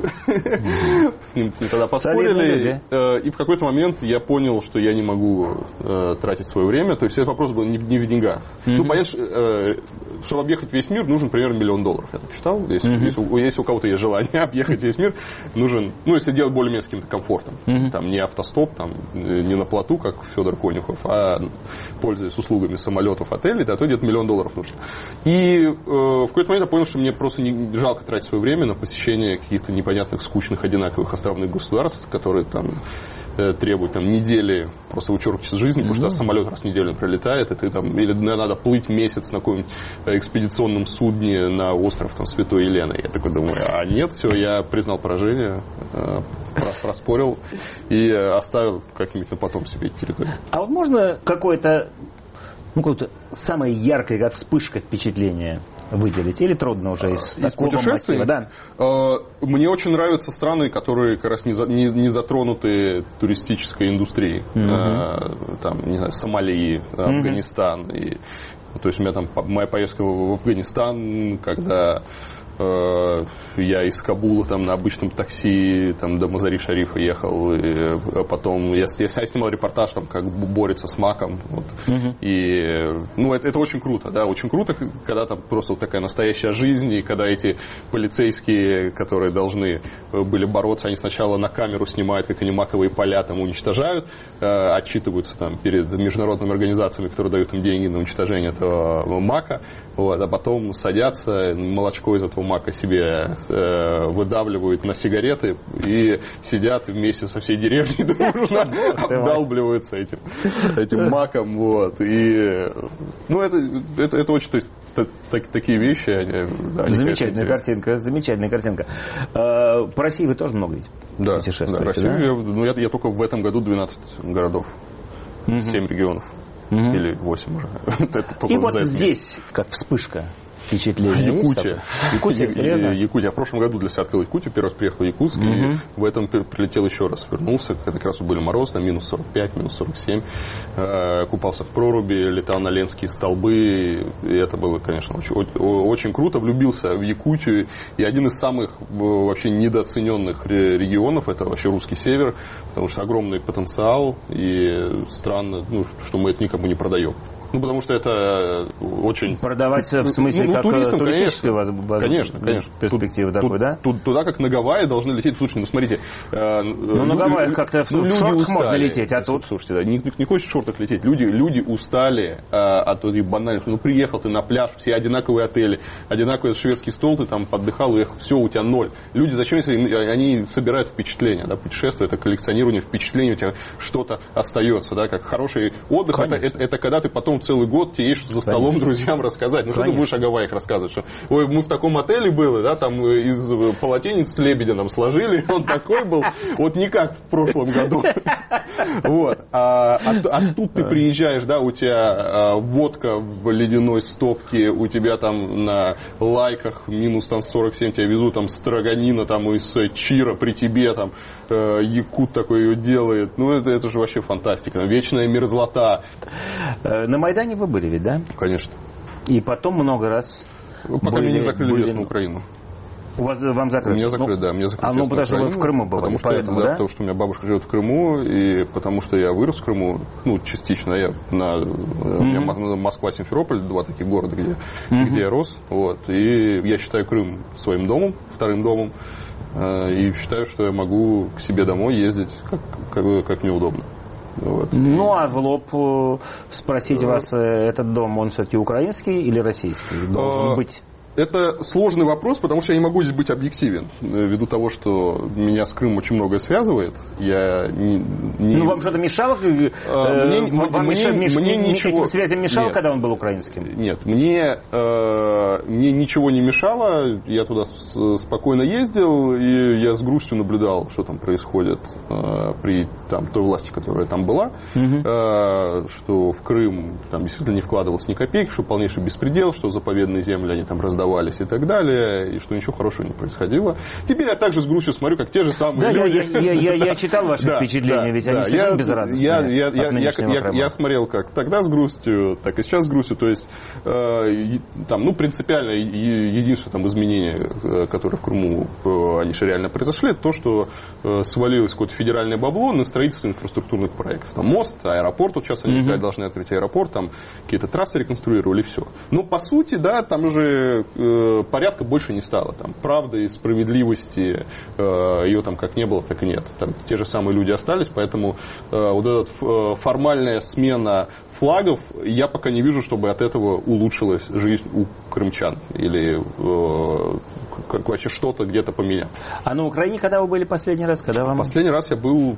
С ним тогда поспорили. И в какой-то момент я понял, что я не могу тратить свое время. То есть этот вопрос был не в деньгах. Ну, понятно, чтобы объехать весь мир, нужен примерно миллион долларов. Я так считал. Если у кого-то есть желание объехать весь мир, нужен, ну, если делать более-менее с каким-то комфортом. Там не автостоп, там не на плоту, как Федор Конюхов, а пользуясь услугами самолетов, отелей, да, то где-то миллион долларов нужно. И э, в какой-то момент я понял, что мне просто не жалко тратить свое время на посещение каких-то непонятных, скучных, одинаковых островных государств, которые там э, требуют там, недели просто вычеркнуть из жизни, mm-hmm. потому что самолет раз в неделю пролетает, и ты там, или надо плыть месяц на каком-нибудь экспедиционном судне на остров там, Святой Елены. Я такой думаю, а нет, все, я признал поражение, э, проспорил и оставил как-нибудь на потом себе эти территории. А вот можно какое-то ну, какое-то самое яркое, как вспышка впечатления выделить? Или трудно уже из, из такого мотива? Да? Мне очень нравятся страны, которые как раз не, за, не, не затронуты туристической индустрией. Mm-hmm. Там, не знаю, Сомали, Афганистан. Mm-hmm. И, то есть у меня там моя поездка в Афганистан, когда я из Кабула там, на обычном такси там, до Мазари-Шарифа ехал, и потом я, я снимал репортаж, там, как борется с маком. Вот. Uh-huh. И, ну, это, это очень круто, да, очень круто, когда там просто вот такая настоящая жизнь, и когда эти полицейские, которые должны были бороться, они сначала на камеру снимают, как они маковые поля там уничтожают, э, отчитываются там, перед международными организациями, которые дают им деньги на уничтожение этого мака, вот, а потом садятся, молочко из этого мака себе э, выдавливают на сигареты и сидят вместе со всей деревней дружно обдалбливаются этим, этим маком. Вот. И, ну, это, это, это очень... То есть, так, такие вещи... Они, да, они, замечательная картинка, замечательная картинка. По России вы тоже много ведь да, путешествуете? Да, Россию, да? Я, ну, я, я только в этом году двенадцать городов, угу. семь регионов. Угу. Или восемь уже. И вот здесь, как вспышка впечатление. Якутия. Якутия, серьезно? Якутия. Я в прошлом году для себя открыл Якутию, первый раз приехал в Якутск, угу. и в этом прилетел еще раз, вернулся, когда как раз были морозы, там минус сорок пять, минус сорок семь, купался в проруби, летал на Ленские столбы, и это было, конечно, очень, очень круто, влюбился в Якутию, и один из самых вообще недооцененных регионов, это вообще русский север, потому что огромный потенциал, и странно, ну, что мы это никому не продаем. Ну, потому что это очень... Продавать в смысле ну, как туристам, туристическую конечно, конечно, конечно. перспективу такой, да? Туда, как на Гавайи, должны лететь. Слушайте, ну, смотрите... Ну, на Гавайях как-то в шортах можно лететь, а тут... Слушайте, да, не, не хочешь в шортах лететь. Люди, люди устали а, от этих банальных... Ну, приехал ты на пляж, все одинаковые отели, одинаковый шведский стол, ты там отдыхал, уехал, все, у тебя ноль. Люди, зачем, если они собирают впечатления, да, путешествие, это коллекционирование впечатлений, у тебя что-то остается, да, как хороший отдых, это, это, это когда ты потом потом целый год тебе есть что за столом Конечно. друзьям рассказать. Ну, Конечно. что ты будешь о Гавайях рассказывать? Что, ой, мы в таком отеле были, да, там из полотенец лебедя нам сложили, он такой был, вот не как в прошлом году. Вот. А, а, а тут ты приезжаешь, да, у тебя водка в ледяной стопке, у тебя там на лайках минус там сорок семь, тебя везут там строганина там из Чира при тебе, там якут такой ее делает. Ну, это, это же вообще фантастика. Вечная мерзлота. На Майдане вы были ведь, да? Конечно. И потом много раз... Пока были, меня не закрыли были... въезд на Украину. У вас, вам закрыли? Меня закрыли, ну, да. Меня закрыли а ну, потому что вы в Крыму были, потому что, поэтому, да, да? Потому что у меня бабушка живет в Крыму, и потому что я вырос в Крыму, ну, частично. Я на, mm-hmm. У меня Москва, Симферополь, два таких города, где, mm-hmm. где я рос. Вот, и я считаю Крым своим домом, вторым домом. И считаю, что я могу к себе домой ездить, как, как, как мне удобно. Вот. Ну, а в лоб спросить вас, этот дом, он все-таки украинский или российский? Должен быть. Это сложный вопрос, потому что я не могу здесь быть объективен. Ввиду того, что меня с Крымом очень многое связывает. Я не, не... Ну, вам что-то мешало? А, мне, вам мне, меш... мне ничего... Этим связям мешало, нет, когда он был украинским? Нет, мне, э, мне ничего не мешало. Я туда спокойно ездил, и я с грустью наблюдал, что там происходит э, при там, той власти, которая там была. Угу. Э, что в Крым там действительно не вкладывалось ни копейки, что полнейший беспредел, что заповедные земли они там раздавали и так далее, и что ничего хорошего не происходило. Теперь я также с грустью смотрю, как те же самые да, люди. Я, я, я, я читал ваши да, впечатления, да, ведь да, они совершенно безрадостные. Я, я, я, я, я, я смотрел как тогда с грустью, так и сейчас с грустью. То есть, э, там, ну, принципиально единственное там, изменение, которое в Крыму, они же реально произошли, это то, что э, свалилось какое-то федеральное бабло на строительство инфраструктурных проектов. Там мост, аэропорт, вот сейчас они mm-hmm. должны открыть аэропорт, там какие-то трассы реконструировали, все. Но по сути, да, там уже порядка больше не стало. Там правды и справедливости, э, ее там как не было, так и нет. Там те же самые люди остались, поэтому э, вот эта э, формальная смена флагов, я пока не вижу, чтобы от этого улучшилась жизнь у крымчан. Или э, как вообще что-то где-то поменялось. А на Украине когда вы были последний раз? Когда вам... Последний раз я был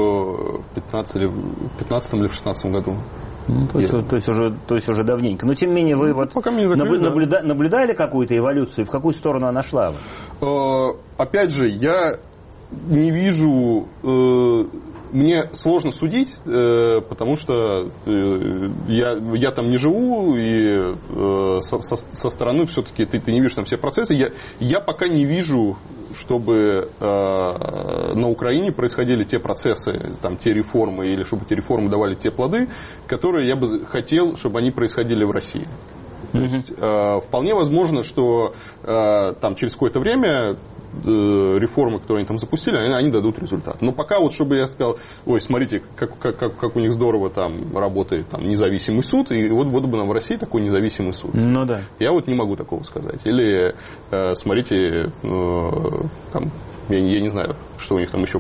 в пятнадцатом или в шестнадцатом году. Ну, то, есть, то, есть уже, то есть уже давненько. Но тем не менее вы вот Пока закрыли, наблюда, да. наблюда, наблюдали какую-то эволюцию, в какую сторону она шла? Э, опять же, я не вижу... Э, мне сложно судить, э, потому что э, я, я там не живу, и э, со, со стороны все-таки ты, ты не видишь там все процессы. Я, я пока не вижу, чтобы э, на Украине происходили те процессы, там, те реформы, или чтобы эти реформы давали те плоды, которые я бы хотел, чтобы они происходили в России. То mm-hmm. есть, э, вполне возможно, что э, там, через какое-то время реформы, которые они там запустили, они, они дадут результат. Но пока вот, чтобы я сказал, ой, смотрите, как, как, как у них здорово там работает там, независимый суд, и вот, вот бы нам в России такой независимый суд. Ну да. Я вот не могу такого сказать. Или, э, смотрите, э, там, я, я не знаю, что у них там еще...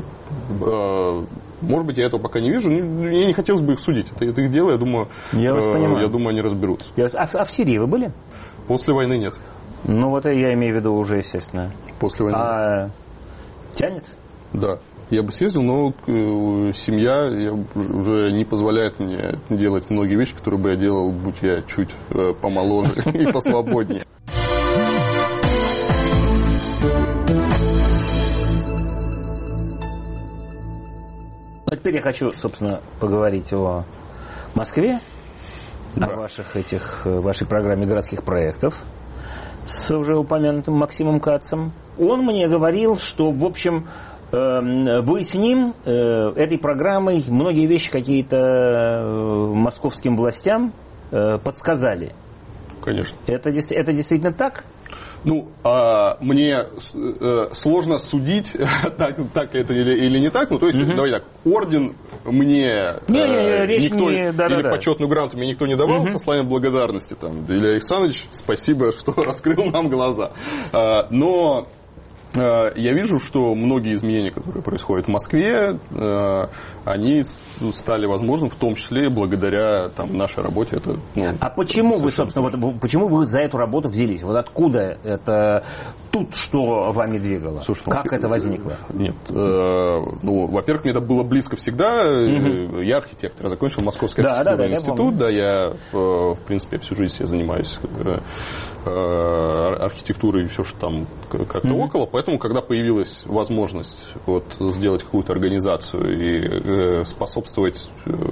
Э, может быть, я этого пока не вижу. Мне не хотелось бы их судить. Это, это их дело, я думаю, я, вас э, понимаю. я думаю, они разберутся. Я, а, а в Сирии вы были? После войны нет. Ну, вот я имею в виду уже, естественно. После войны. А тянет? Да. Я бы съездил, но семья уже не позволяет мне делать многие вещи, которые бы я делал, будь я чуть помоложе и посвободнее. А теперь я хочу, собственно, поговорить о Москве, да. о ваших этих, вашей программе городских проектов с уже упомянутым Максимом Кацем. Он мне говорил, что, в общем, вы с ним этой программой многие вещи какие-то московским властям подсказали. Конечно. Это, это действительно так? Ну, а, мне э, сложно судить, так, так это или, или не так. Ну, то есть, угу. давай так, орден мне не, э, не, никто, не, да, или да, почетную грамоту мне никто не давал, угу. со словами благодарности. Там, Илья Александрович, спасибо, что раскрыл нам глаза. А, но Я вижу, что многие изменения, которые происходят в Москве, они стали возможны, в том числе благодаря там, нашей работе. Это, ну, а почему вы, собственно, вот, почему вы за эту работу взялись? Вот откуда это тут, что вами двигало? Слушай, как ну, это возникло? Нет, э, ну, во-первых, мне это было близко всегда. Угу. Я архитектор, я закончил Московский да, архитектурный да, да, институт, да, я, в принципе, всю жизнь я занимаюсь архитектурой и все, что там как-то угу. около. Поэтому, когда появилась возможность вот, сделать какую-то организацию и э, способствовать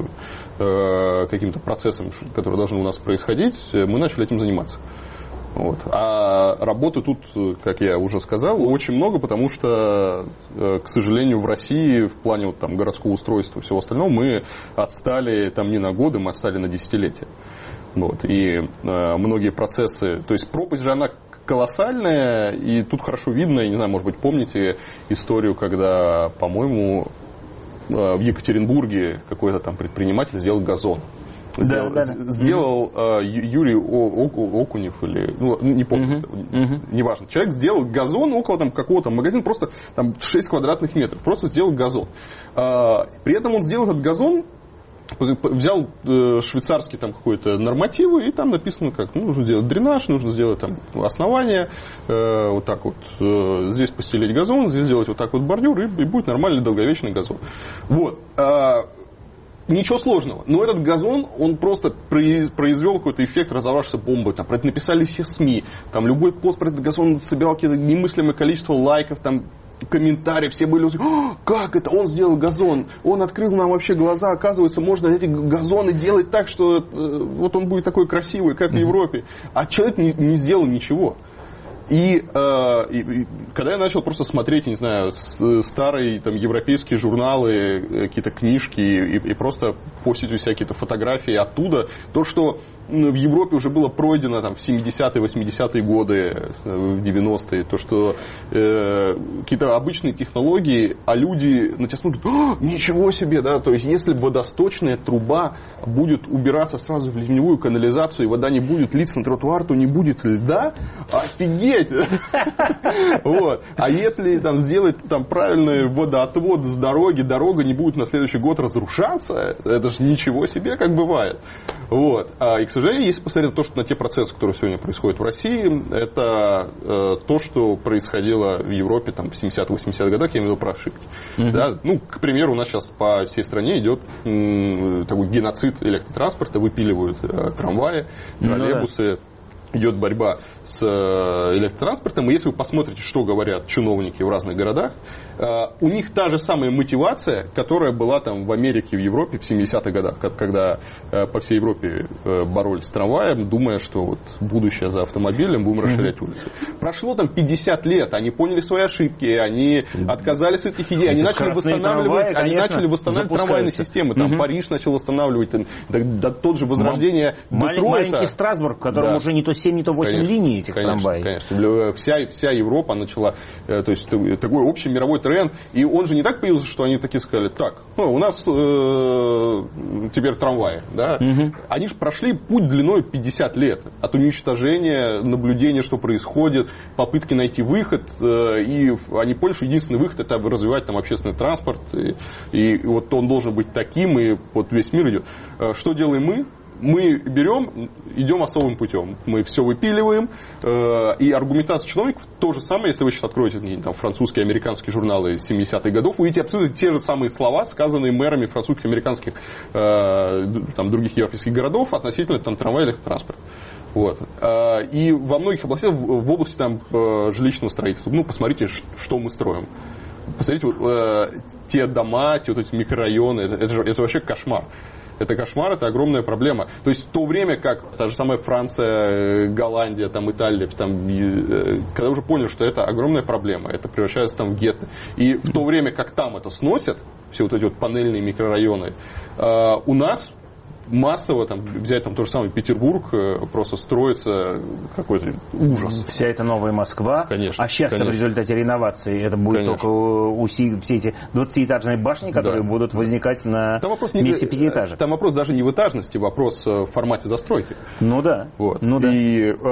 э, каким-то процессам, которые должны у нас происходить, мы начали этим заниматься. Вот. А работы тут, как я уже сказал, очень много, потому что, к сожалению, в России в плане вот, там, городского устройства и всего остального мы отстали там, не на годы, мы отстали на десятилетия. Вот. И э, многие процессы, то есть пропасть же она колоссальная, и тут хорошо видно, я не знаю, может быть, помните историю, когда, по-моему, э, в Екатеринбурге какой-то там предприниматель сделал газон. Сделал, да, да, да. сделал mm-hmm. э, Юрий О, О, Окунев или ну, не помню, mm-hmm. Mm-hmm. неважно. Человек сделал газон около там, какого-то магазина, просто там шесть квадратных метров, просто сделал газон. Э, при этом он сделал этот газон, взял э, швейцарские там какой-то нормативы, и там написано, как ну, нужно сделать дренаж, нужно сделать там основание, э, вот так вот, э, здесь постелить газон, здесь сделать вот так вот бордюр, и, и будет нормальный долговечный газон. Вот. Э, Ничего сложного. Но этот газон, он просто произвел какой-то эффект разорвавшейся бомбы. Там про это написали все СМИ. Там любой пост про этот газон собирал какое-то немыслимое количество лайков, там, комментариев. Все были, как это? Он сделал газон. Он открыл нам вообще глаза. Оказывается, можно эти газоны делать так, что э, вот он будет такой красивый, как в Европе. А человек не, не сделал ничего. И, э, и, и когда я начал просто смотреть, не знаю, старые там, европейские журналы, какие-то книжки и, и просто постить у себя какие-то фотографии оттуда, то, что в Европе уже было пройдено там, в семидесятые, восьмидесятые годы, в девяностые, то, что э, какие-то обычные технологии, а люди на тебя смотрят, ничего себе, да, то есть если водосточная труба будет убираться сразу в ливневую канализацию, и вода не будет литься на тротуар, то не будет льда, офигеть! Вот. А если там, сделать там, правильный водоотвод с дороги, дорога не будет на следующий год разрушаться, это же ничего себе, как бывает. Вот. А, и, к сожалению, если посмотреть на то, что на те процессы, которые сегодня происходят в России, это э, то, что происходило в Европе там, в семидесятых-восьмидесятых годах, я имею в виду про ошибки. Mm-hmm. Да? Ну, к примеру, у нас сейчас по всей стране идет м, такой геноцид электротранспорта, выпиливают э, трамваи, троллейбусы. Mm-hmm. Идет борьба с электротранспортом, и если вы посмотрите, что говорят чиновники в разных городах, у них та же самая мотивация, которая была там в Америке и в Европе в семидесятых годах, когда по всей Европе боролись с трамваем, думая, что вот будущее за автомобилем, будем расширять mm-hmm. улицы. Прошло там пятьдесят лет, они поняли свои ошибки, они отказались от этих идей, они начали восстанавливать, трамваи, они начали восстанавливать трамвайные системы, там mm-hmm. Париж начал восстанавливать, там, да, да, тот же возрождение Мал- Детройта. Маленький Страсбург, в котором да. уже не то семь, не то восемь конечно, линий этих конечно, трамваев. Конечно, вся, вся Европа начала, то есть такой общий мировой тренд, и он же не так появился, что они такие сказали, так, ну, у нас э, теперь трамваи, да, угу. Они же прошли путь длиной пятьдесят лет, от уничтожения, наблюдения, что происходит, попытки найти выход, э, и они поняли, что единственный выход это развивать там общественный транспорт, и, и вот он должен быть таким, и вот весь мир идет. Что делаем мы? Мы берем, идем особым путем. Мы все выпиливаем. Э, и аргументация чиновников то же самое, если вы сейчас откроете там, французские, американские журналы семидесятых годов, увидите абсолютно те же самые слова, сказанные мэрами французских, американских, э, там, других европейских городов относительно там, трамвая и электротранспорта. Вот. Э, и во многих областях, в области там, жилищного строительства, ну, посмотрите, что мы строим. Посмотрите, э, те дома, те вот эти микрорайоны, это, это, же, это вообще кошмар. Это кошмар, это огромная проблема. То есть в то время, как та же самая Франция, Голландия, там, Италия, там, когда уже поняли, что это огромная проблема, это превращается там в гетто. И в то время, как там это сносят, все вот эти вот панельные микрорайоны, у нас массово там, взять там тот же самый Петербург, просто строится какой-то ужас. Вся эта новая Москва. Конечно. А сейчас в результате реновации это будет конечно. Только уси, все эти двадцатиэтажные башни, которые да. будут возникать на месте не, пятиэтажек. Там вопрос даже не в этажности, вопрос в формате застройки. Ну да. Вот. Ну, да. И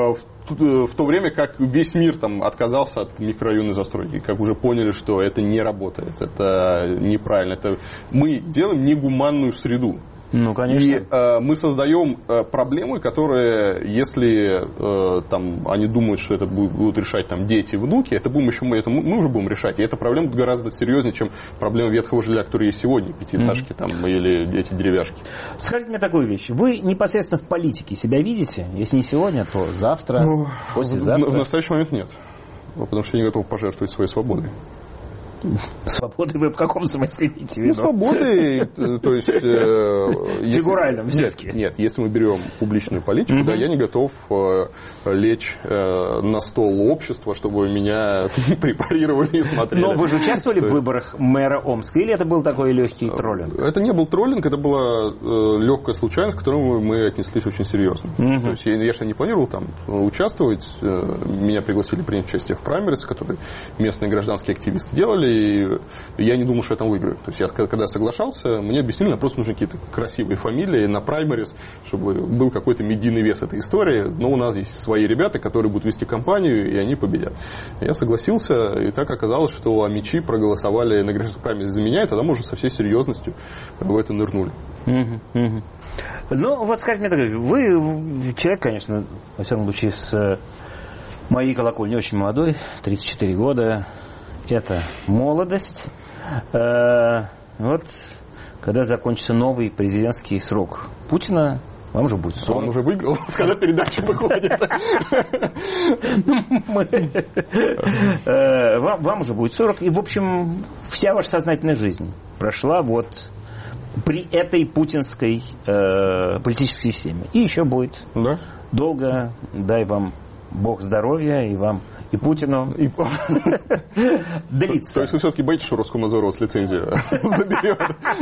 в то время как весь мир там отказался от микрорайонной застройки, как уже поняли, что это не работает, это неправильно, это мы делаем негуманную среду. Ну, конечно. И э, мы создаем э, проблемы, которые, если э, там, они думают, что это будут, будут решать там, дети, внуки, это, будем еще, мы, это мы уже будем решать. И эта проблема гораздо серьезнее, чем проблема ветхого жилья, которая есть сегодня, пятиэтажки mm-hmm. там, или эти деревяшки. Скажите мне такую вещь. Вы непосредственно в политике себя видите? Если не сегодня, то завтра, ну, послезавтра? В, в настоящий момент нет. Потому что я не готов пожертвовать своей свободой. Свободы вы в каком смысле имеете в виду? Ну, свободы, то есть... Э, фигуральном все-таки. Нет, если мы берем публичную политику, mm-hmm. да, я не готов э, лечь э, на стол общества, чтобы меня препарировали и смотрели. Но вы же участвовали что... в выборах мэра Омска, или это был такой легкий троллинг? Это не был троллинг, это была э, легкая случайность, к которому мы отнеслись очень серьезно. Mm-hmm. То есть я, я же не планировал там участвовать, э, меня пригласили принять участие в праймерис, которые местные гражданские активисты делали, и я не думал, что я там выиграю. То есть я когда соглашался, мне объяснили, нам просто нужны какие-то красивые фамилии на праймерис, чтобы был какой-то медийный вес этой истории. Но у нас есть свои ребята, которые будут вести кампанию, и они победят. Я согласился, и так оказалось, что амичи проголосовали на гражданской праймерис за меня, и тогда мы уже со всей серьезностью в это нырнули. Угу, угу. Ну, вот скажите мне, вы человек, конечно, во всяком случае, с моей колокольни очень молодой, тридцать четыре года. Это молодость. Э, вот, когда закончится новый президентский срок Путина, вам уже будет сорок. Он уже выиграл, когда передача выходит. Вам уже будет сорок. И, в общем, вся ваша сознательная жизнь прошла вот при этой путинской политической системе. И еще будет долго, дай вам Бог здоровья, и вам, и Путину, и длится. То есть вы все-таки боитесь, что Роскомнадзор у вас лицензию заберет?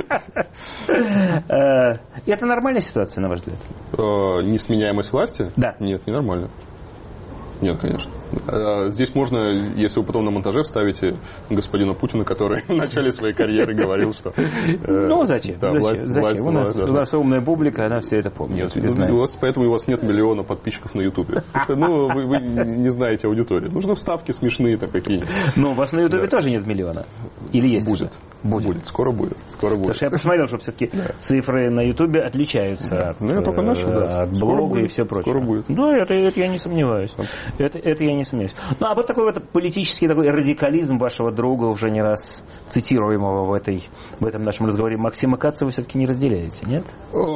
Это нормальная ситуация, на ваш взгляд? Несменяемость власти? Да. Нет, не нормально. Нет, конечно. Здесь можно, если вы потом на монтаже вставите господина Путина, который в начале своей карьеры говорил, что... Ну, зачем? Да, власть, зачем? Власть, у, нас, да. у нас умная публика, она все это помнит. Нет, ну, у вас, поэтому у вас нет миллиона подписчиков на Ютубе. Ну, вы, вы не знаете аудиторию. Нужны вставки смешные там какие-нибудь. Но у вас на Ютубе да. тоже нет миллиона? Или есть? Будет. Будет. Будет. Скоро будет. Скоро будет. Потому что я посмотрел, что все-таки да. цифры на Ютубе отличаются да. от, ну, я только начал, да. от блога и все прочее. Скоро будет. Да, это, это я не сомневаюсь. Это, это я не сомневаюсь. Ну, а вот такой вот политический такой радикализм вашего друга, уже не раз цитируемого в, этой, в этом нашем разговоре, Максима Каца, вы все-таки не разделяете, нет?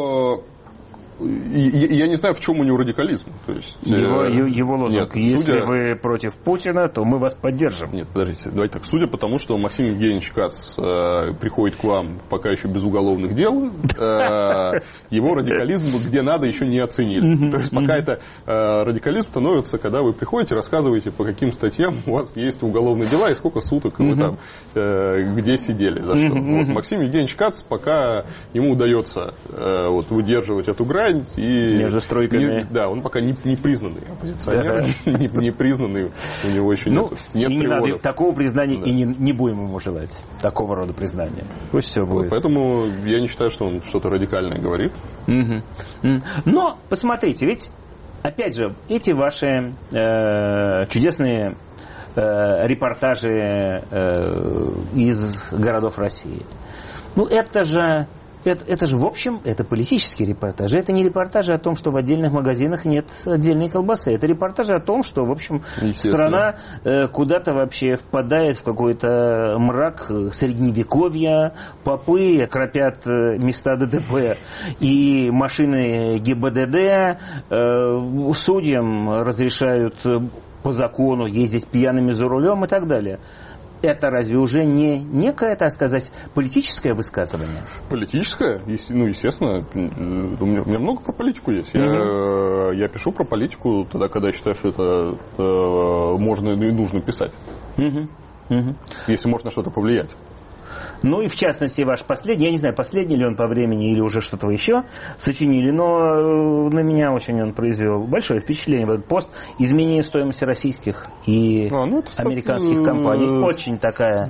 Я не знаю, в чем у него радикализм. То есть, его, э... его лозунг. Нет, если судя... вы против Путина, то мы вас поддержим. Нет, подождите, давайте так. Судя по тому, что Максим Евгеньевич Кац э, приходит к вам пока еще без уголовных дел, э, его радикализм где надо еще не оценили. То есть пока это радикализм становится, когда вы приходите, рассказываете, по каким статьям у вас есть уголовные дела и сколько суток вы там где сидели, за что. Максим Евгеньевич Кац, пока ему удается выдерживать эту грань, и между стройками. Не, да, он пока не, не признанный оппозиционер, да. не, не признанный, у него еще ну, нет, нет и не надо такого признания, да. и не, не будем ему желать такого рода признания. Пусть все будет. Вот, поэтому я не считаю, что он что-то радикальное говорит. Угу. Но, посмотрите, ведь, опять же, эти ваши э, чудесные э, репортажи э, из городов России, ну, это же... Это, это же, в общем, это политические репортажи. Это не репортажи о том, что в отдельных магазинах нет отдельной колбасы. Это репортажи о том, что, в общем, страна э, куда-то вообще впадает в какой-то мрак средневековья. Попы кропят места ДТП и машины ГИБДД. Э, судьям разрешают по закону ездить пьяными за рулем и так далее. Это разве уже не некое, так сказать, политическое высказывание? Политическое? Ну, естественно. У меня, у меня много про политику есть. Я, mm-hmm. я пишу про политику тогда, когда я считаю, что это э, можно и нужно писать. Mm-hmm. Mm-hmm. Если можно что-то повлиять. Ну и в частности ваш последний, я не знаю, последний ли он по времени или уже что-то еще сочинили, но на меня очень он произвел большое впечатление. Вот пост «Изменение стоимости российских и а, ну, американских так... компаний». Очень такая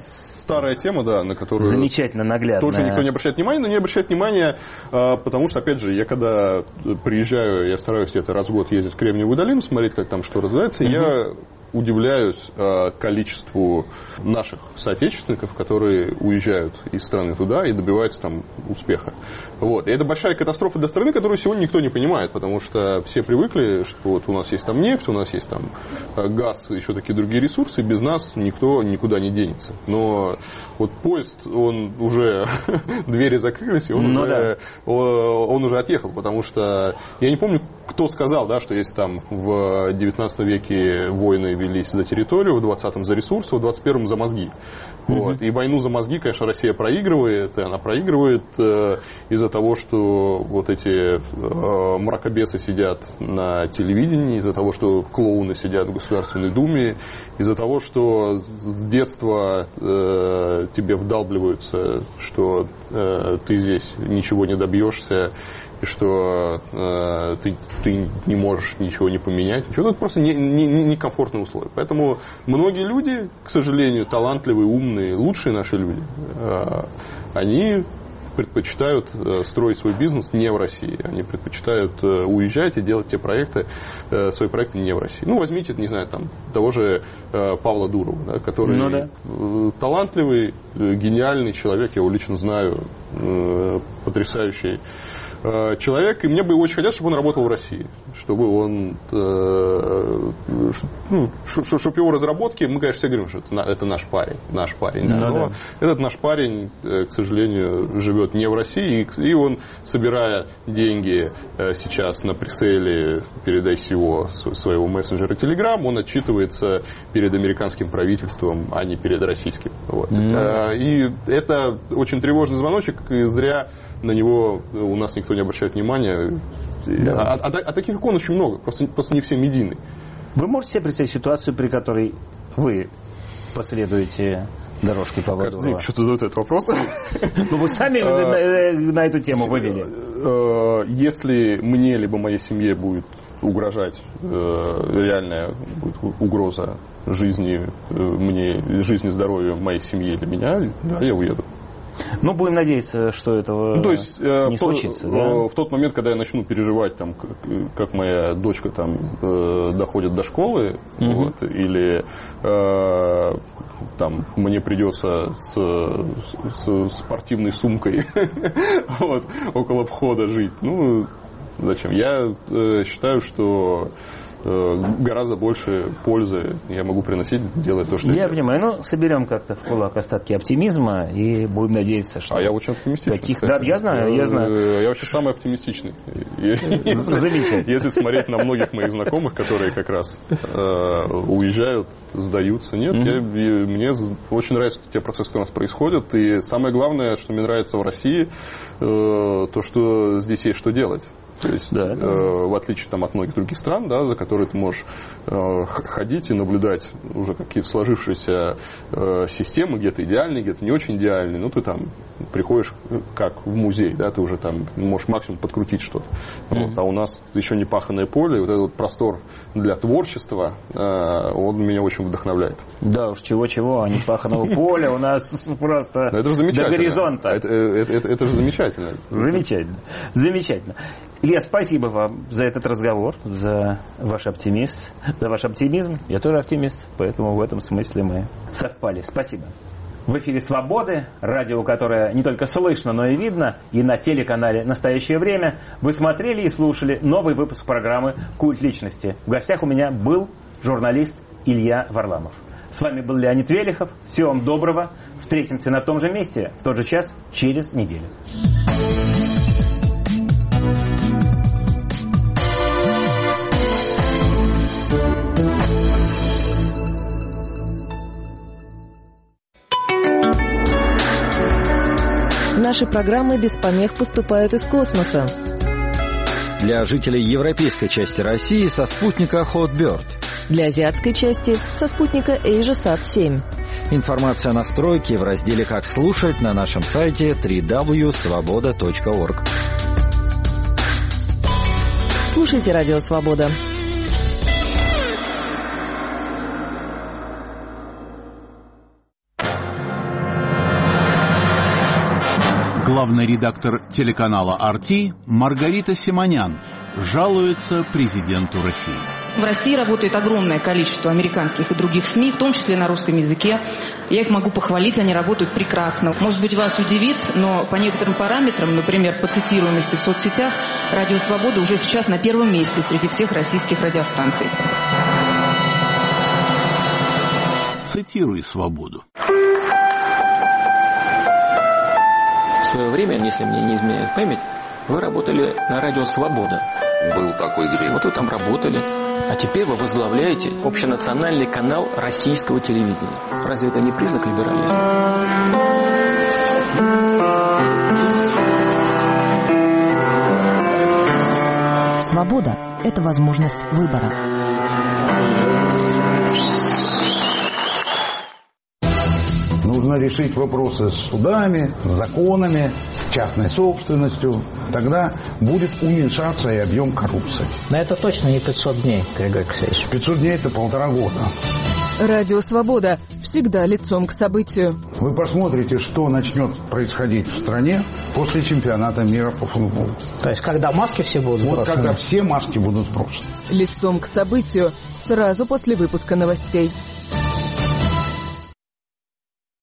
старая тема, да, на которую... Замечательно, наглядно. Тоже никто не обращает внимания, но не обращает внимания, потому что, опять же, я когда приезжаю, я стараюсь где-то раз в год ездить в Кремниевую долину, смотреть, как там что развивается, угу. я удивляюсь количеству наших соотечественников, которые уезжают из страны туда и добиваются там успеха. Вот. И это большая катастрофа для страны, которую сегодня никто не понимает, потому что все привыкли, что вот у нас есть там нефть, у нас есть там газ, еще такие другие ресурсы, и без нас никто никуда не денется. Но вот поезд, он уже, двери закрылись, и он, ну, уже, да. он уже отъехал, потому что я не помню, кто сказал, да, что если там в девятнадцатом веке войны велись за территорию, в двадцатом за ресурсы, в двадцать первом за мозги. Mm-hmm. Вот. И войну за мозги, конечно, Россия проигрывает, и она проигрывает э, из-за того, что вот эти э, мракобесы сидят на телевидении, из-за того, что клоуны сидят в Государственной Думе, из-за того, что с детства э, тебе вдалбливаются, что э, ты здесь ничего не добьешься, и что э, ты, ты не можешь ничего не поменять. Ничего, это просто некомфортные не, не, не условия. Поэтому многие люди, к сожалению, талантливые, умные, лучшие наши люди, э, они предпочитают э, строить свой бизнес не в России. Они предпочитают э, уезжать и делать те проекты, э, свои проекты не в России. Ну, возьмите, не знаю, там, того же э, Павла Дурова, да, который ну, да. э, талантливый, э, гениальный человек, я его лично знаю, э, потрясающий человек, и мне бы очень хотелось, чтобы он работал в России, чтобы он, э, ну, чтобы его разработки, мы, конечно, все говорим, что это, это наш парень, наш парень, да, но да. этот наш парень, к сожалению, живет не в России, и он, собирая деньги сейчас на преселе перед ай си о своего мессенджера Telegram, он отчитывается перед американским правительством, а не перед российским. Вот. Mm-hmm. И это очень тревожный звоночек, и зря на него у нас никто не обращает внимания. Да. А, а, а таких икон очень много, просто, просто не все медийны. Вы можете себе представить ситуацию, при которой вы последуете дорожке Павла Дурова? Что-то задают этот вопрос. Ну, вы сами на эту тему вывели. Если мне, либо моей семье будет угрожать реальная угроза жизни мне, жизни, здоровью моей семьи или меня, да, я уеду. Ну, будем надеяться, что этого ну, то есть, не в случится. Тот, да? В тот момент, когда я начну переживать, там, как, как моя дочка там, э, доходит до школы, угу. вот, или э, там, мне придется с, с спортивной сумкой вот, около входа жить, ну, зачем? Я э, считаю, что гораздо больше пользы я могу приносить, делая то, что я, я понимаю. Ну, соберем как-то в кулак остатки оптимизма и будем надеяться, что... А я очень оптимистичный. Таких... Да, я знаю, я знаю. Я вообще самый оптимистичный. Замечательно. Если смотреть на многих моих знакомых, которые как раз уезжают, сдаются, нет, мне очень нравятся те процессы, которые у нас происходят. И самое главное, что мне нравится в России, то, что здесь есть что делать. То есть, да, да. Э, в отличие там, от многих других стран, да, за которые ты можешь э, ходить и наблюдать уже какие-то сложившиеся э, системы, где-то идеальные, где-то не очень идеальные, ну, ты там приходишь как в музей, да, ты уже там можешь максимум подкрутить что-то. Mm-hmm. Вот, а у нас еще не паханное поле, вот этот простор для творчества, э, он меня очень вдохновляет. Да уж, чего-чего, а не паханого поля у нас просто до горизонта. Это же замечательно. Замечательно. Замечательно. Илья, спасибо вам за этот разговор, за ваш оптимизм, за ваш оптимизм. Я тоже оптимист, поэтому в этом смысле мы совпали. Спасибо. В эфире «Свободы», радио, которое не только слышно, но и видно, и на телеканале «Настоящее время». Вы смотрели и слушали новый выпуск программы «Культ личности». В гостях у меня был журналист Илья Варламов. С вами был Леонид Велихов. Всего вам доброго. Встретимся на том же месте, в тот же час, через неделю. Наши программы без помех поступают из космоса. Для жителей европейской части России со спутника Hotbird. Для азиатской части со спутника AsiaSat семь. Информация о настройке в разделе «Как слушать» на нашем сайте дабл-ю дабл ю дабл ю точка свобода точка орг. Слушайте Радио Свобода. Главный редактор телеканала ар ти Маргарита Симонян жалуется президенту России. В России работает огромное количество американских и других СМИ, в том числе на русском языке. Я их могу похвалить, они работают прекрасно. Может быть, вас удивит, но по некоторым параметрам, например, по цитируемости в соцсетях, «Радио Свобода» уже сейчас на первом месте среди всех российских радиостанций. Цитируй «Свободу». В свое время, если мне не изменяет память, вы работали на радио «Свобода». Был такой грех. Вот вы там работали. А теперь вы возглавляете общенациональный канал российского телевидения. Разве это не признак либерализма? Свобода – это возможность выбора. Нужно решить вопросы с судами, с законами, с частной собственностью. Тогда будет уменьшаться и объем коррупции. Но это точно не пятьсот дней, Григорий Алексеевич. пятьсот дней – это полтора года. Радио «Свобода» всегда лицом к событию. Вы посмотрите, что начнет происходить в стране после чемпионата мира по футболу. То есть, когда маски все будут сброшены? Вот когда все маски будут сброшены. Лицом к событию сразу после выпуска новостей.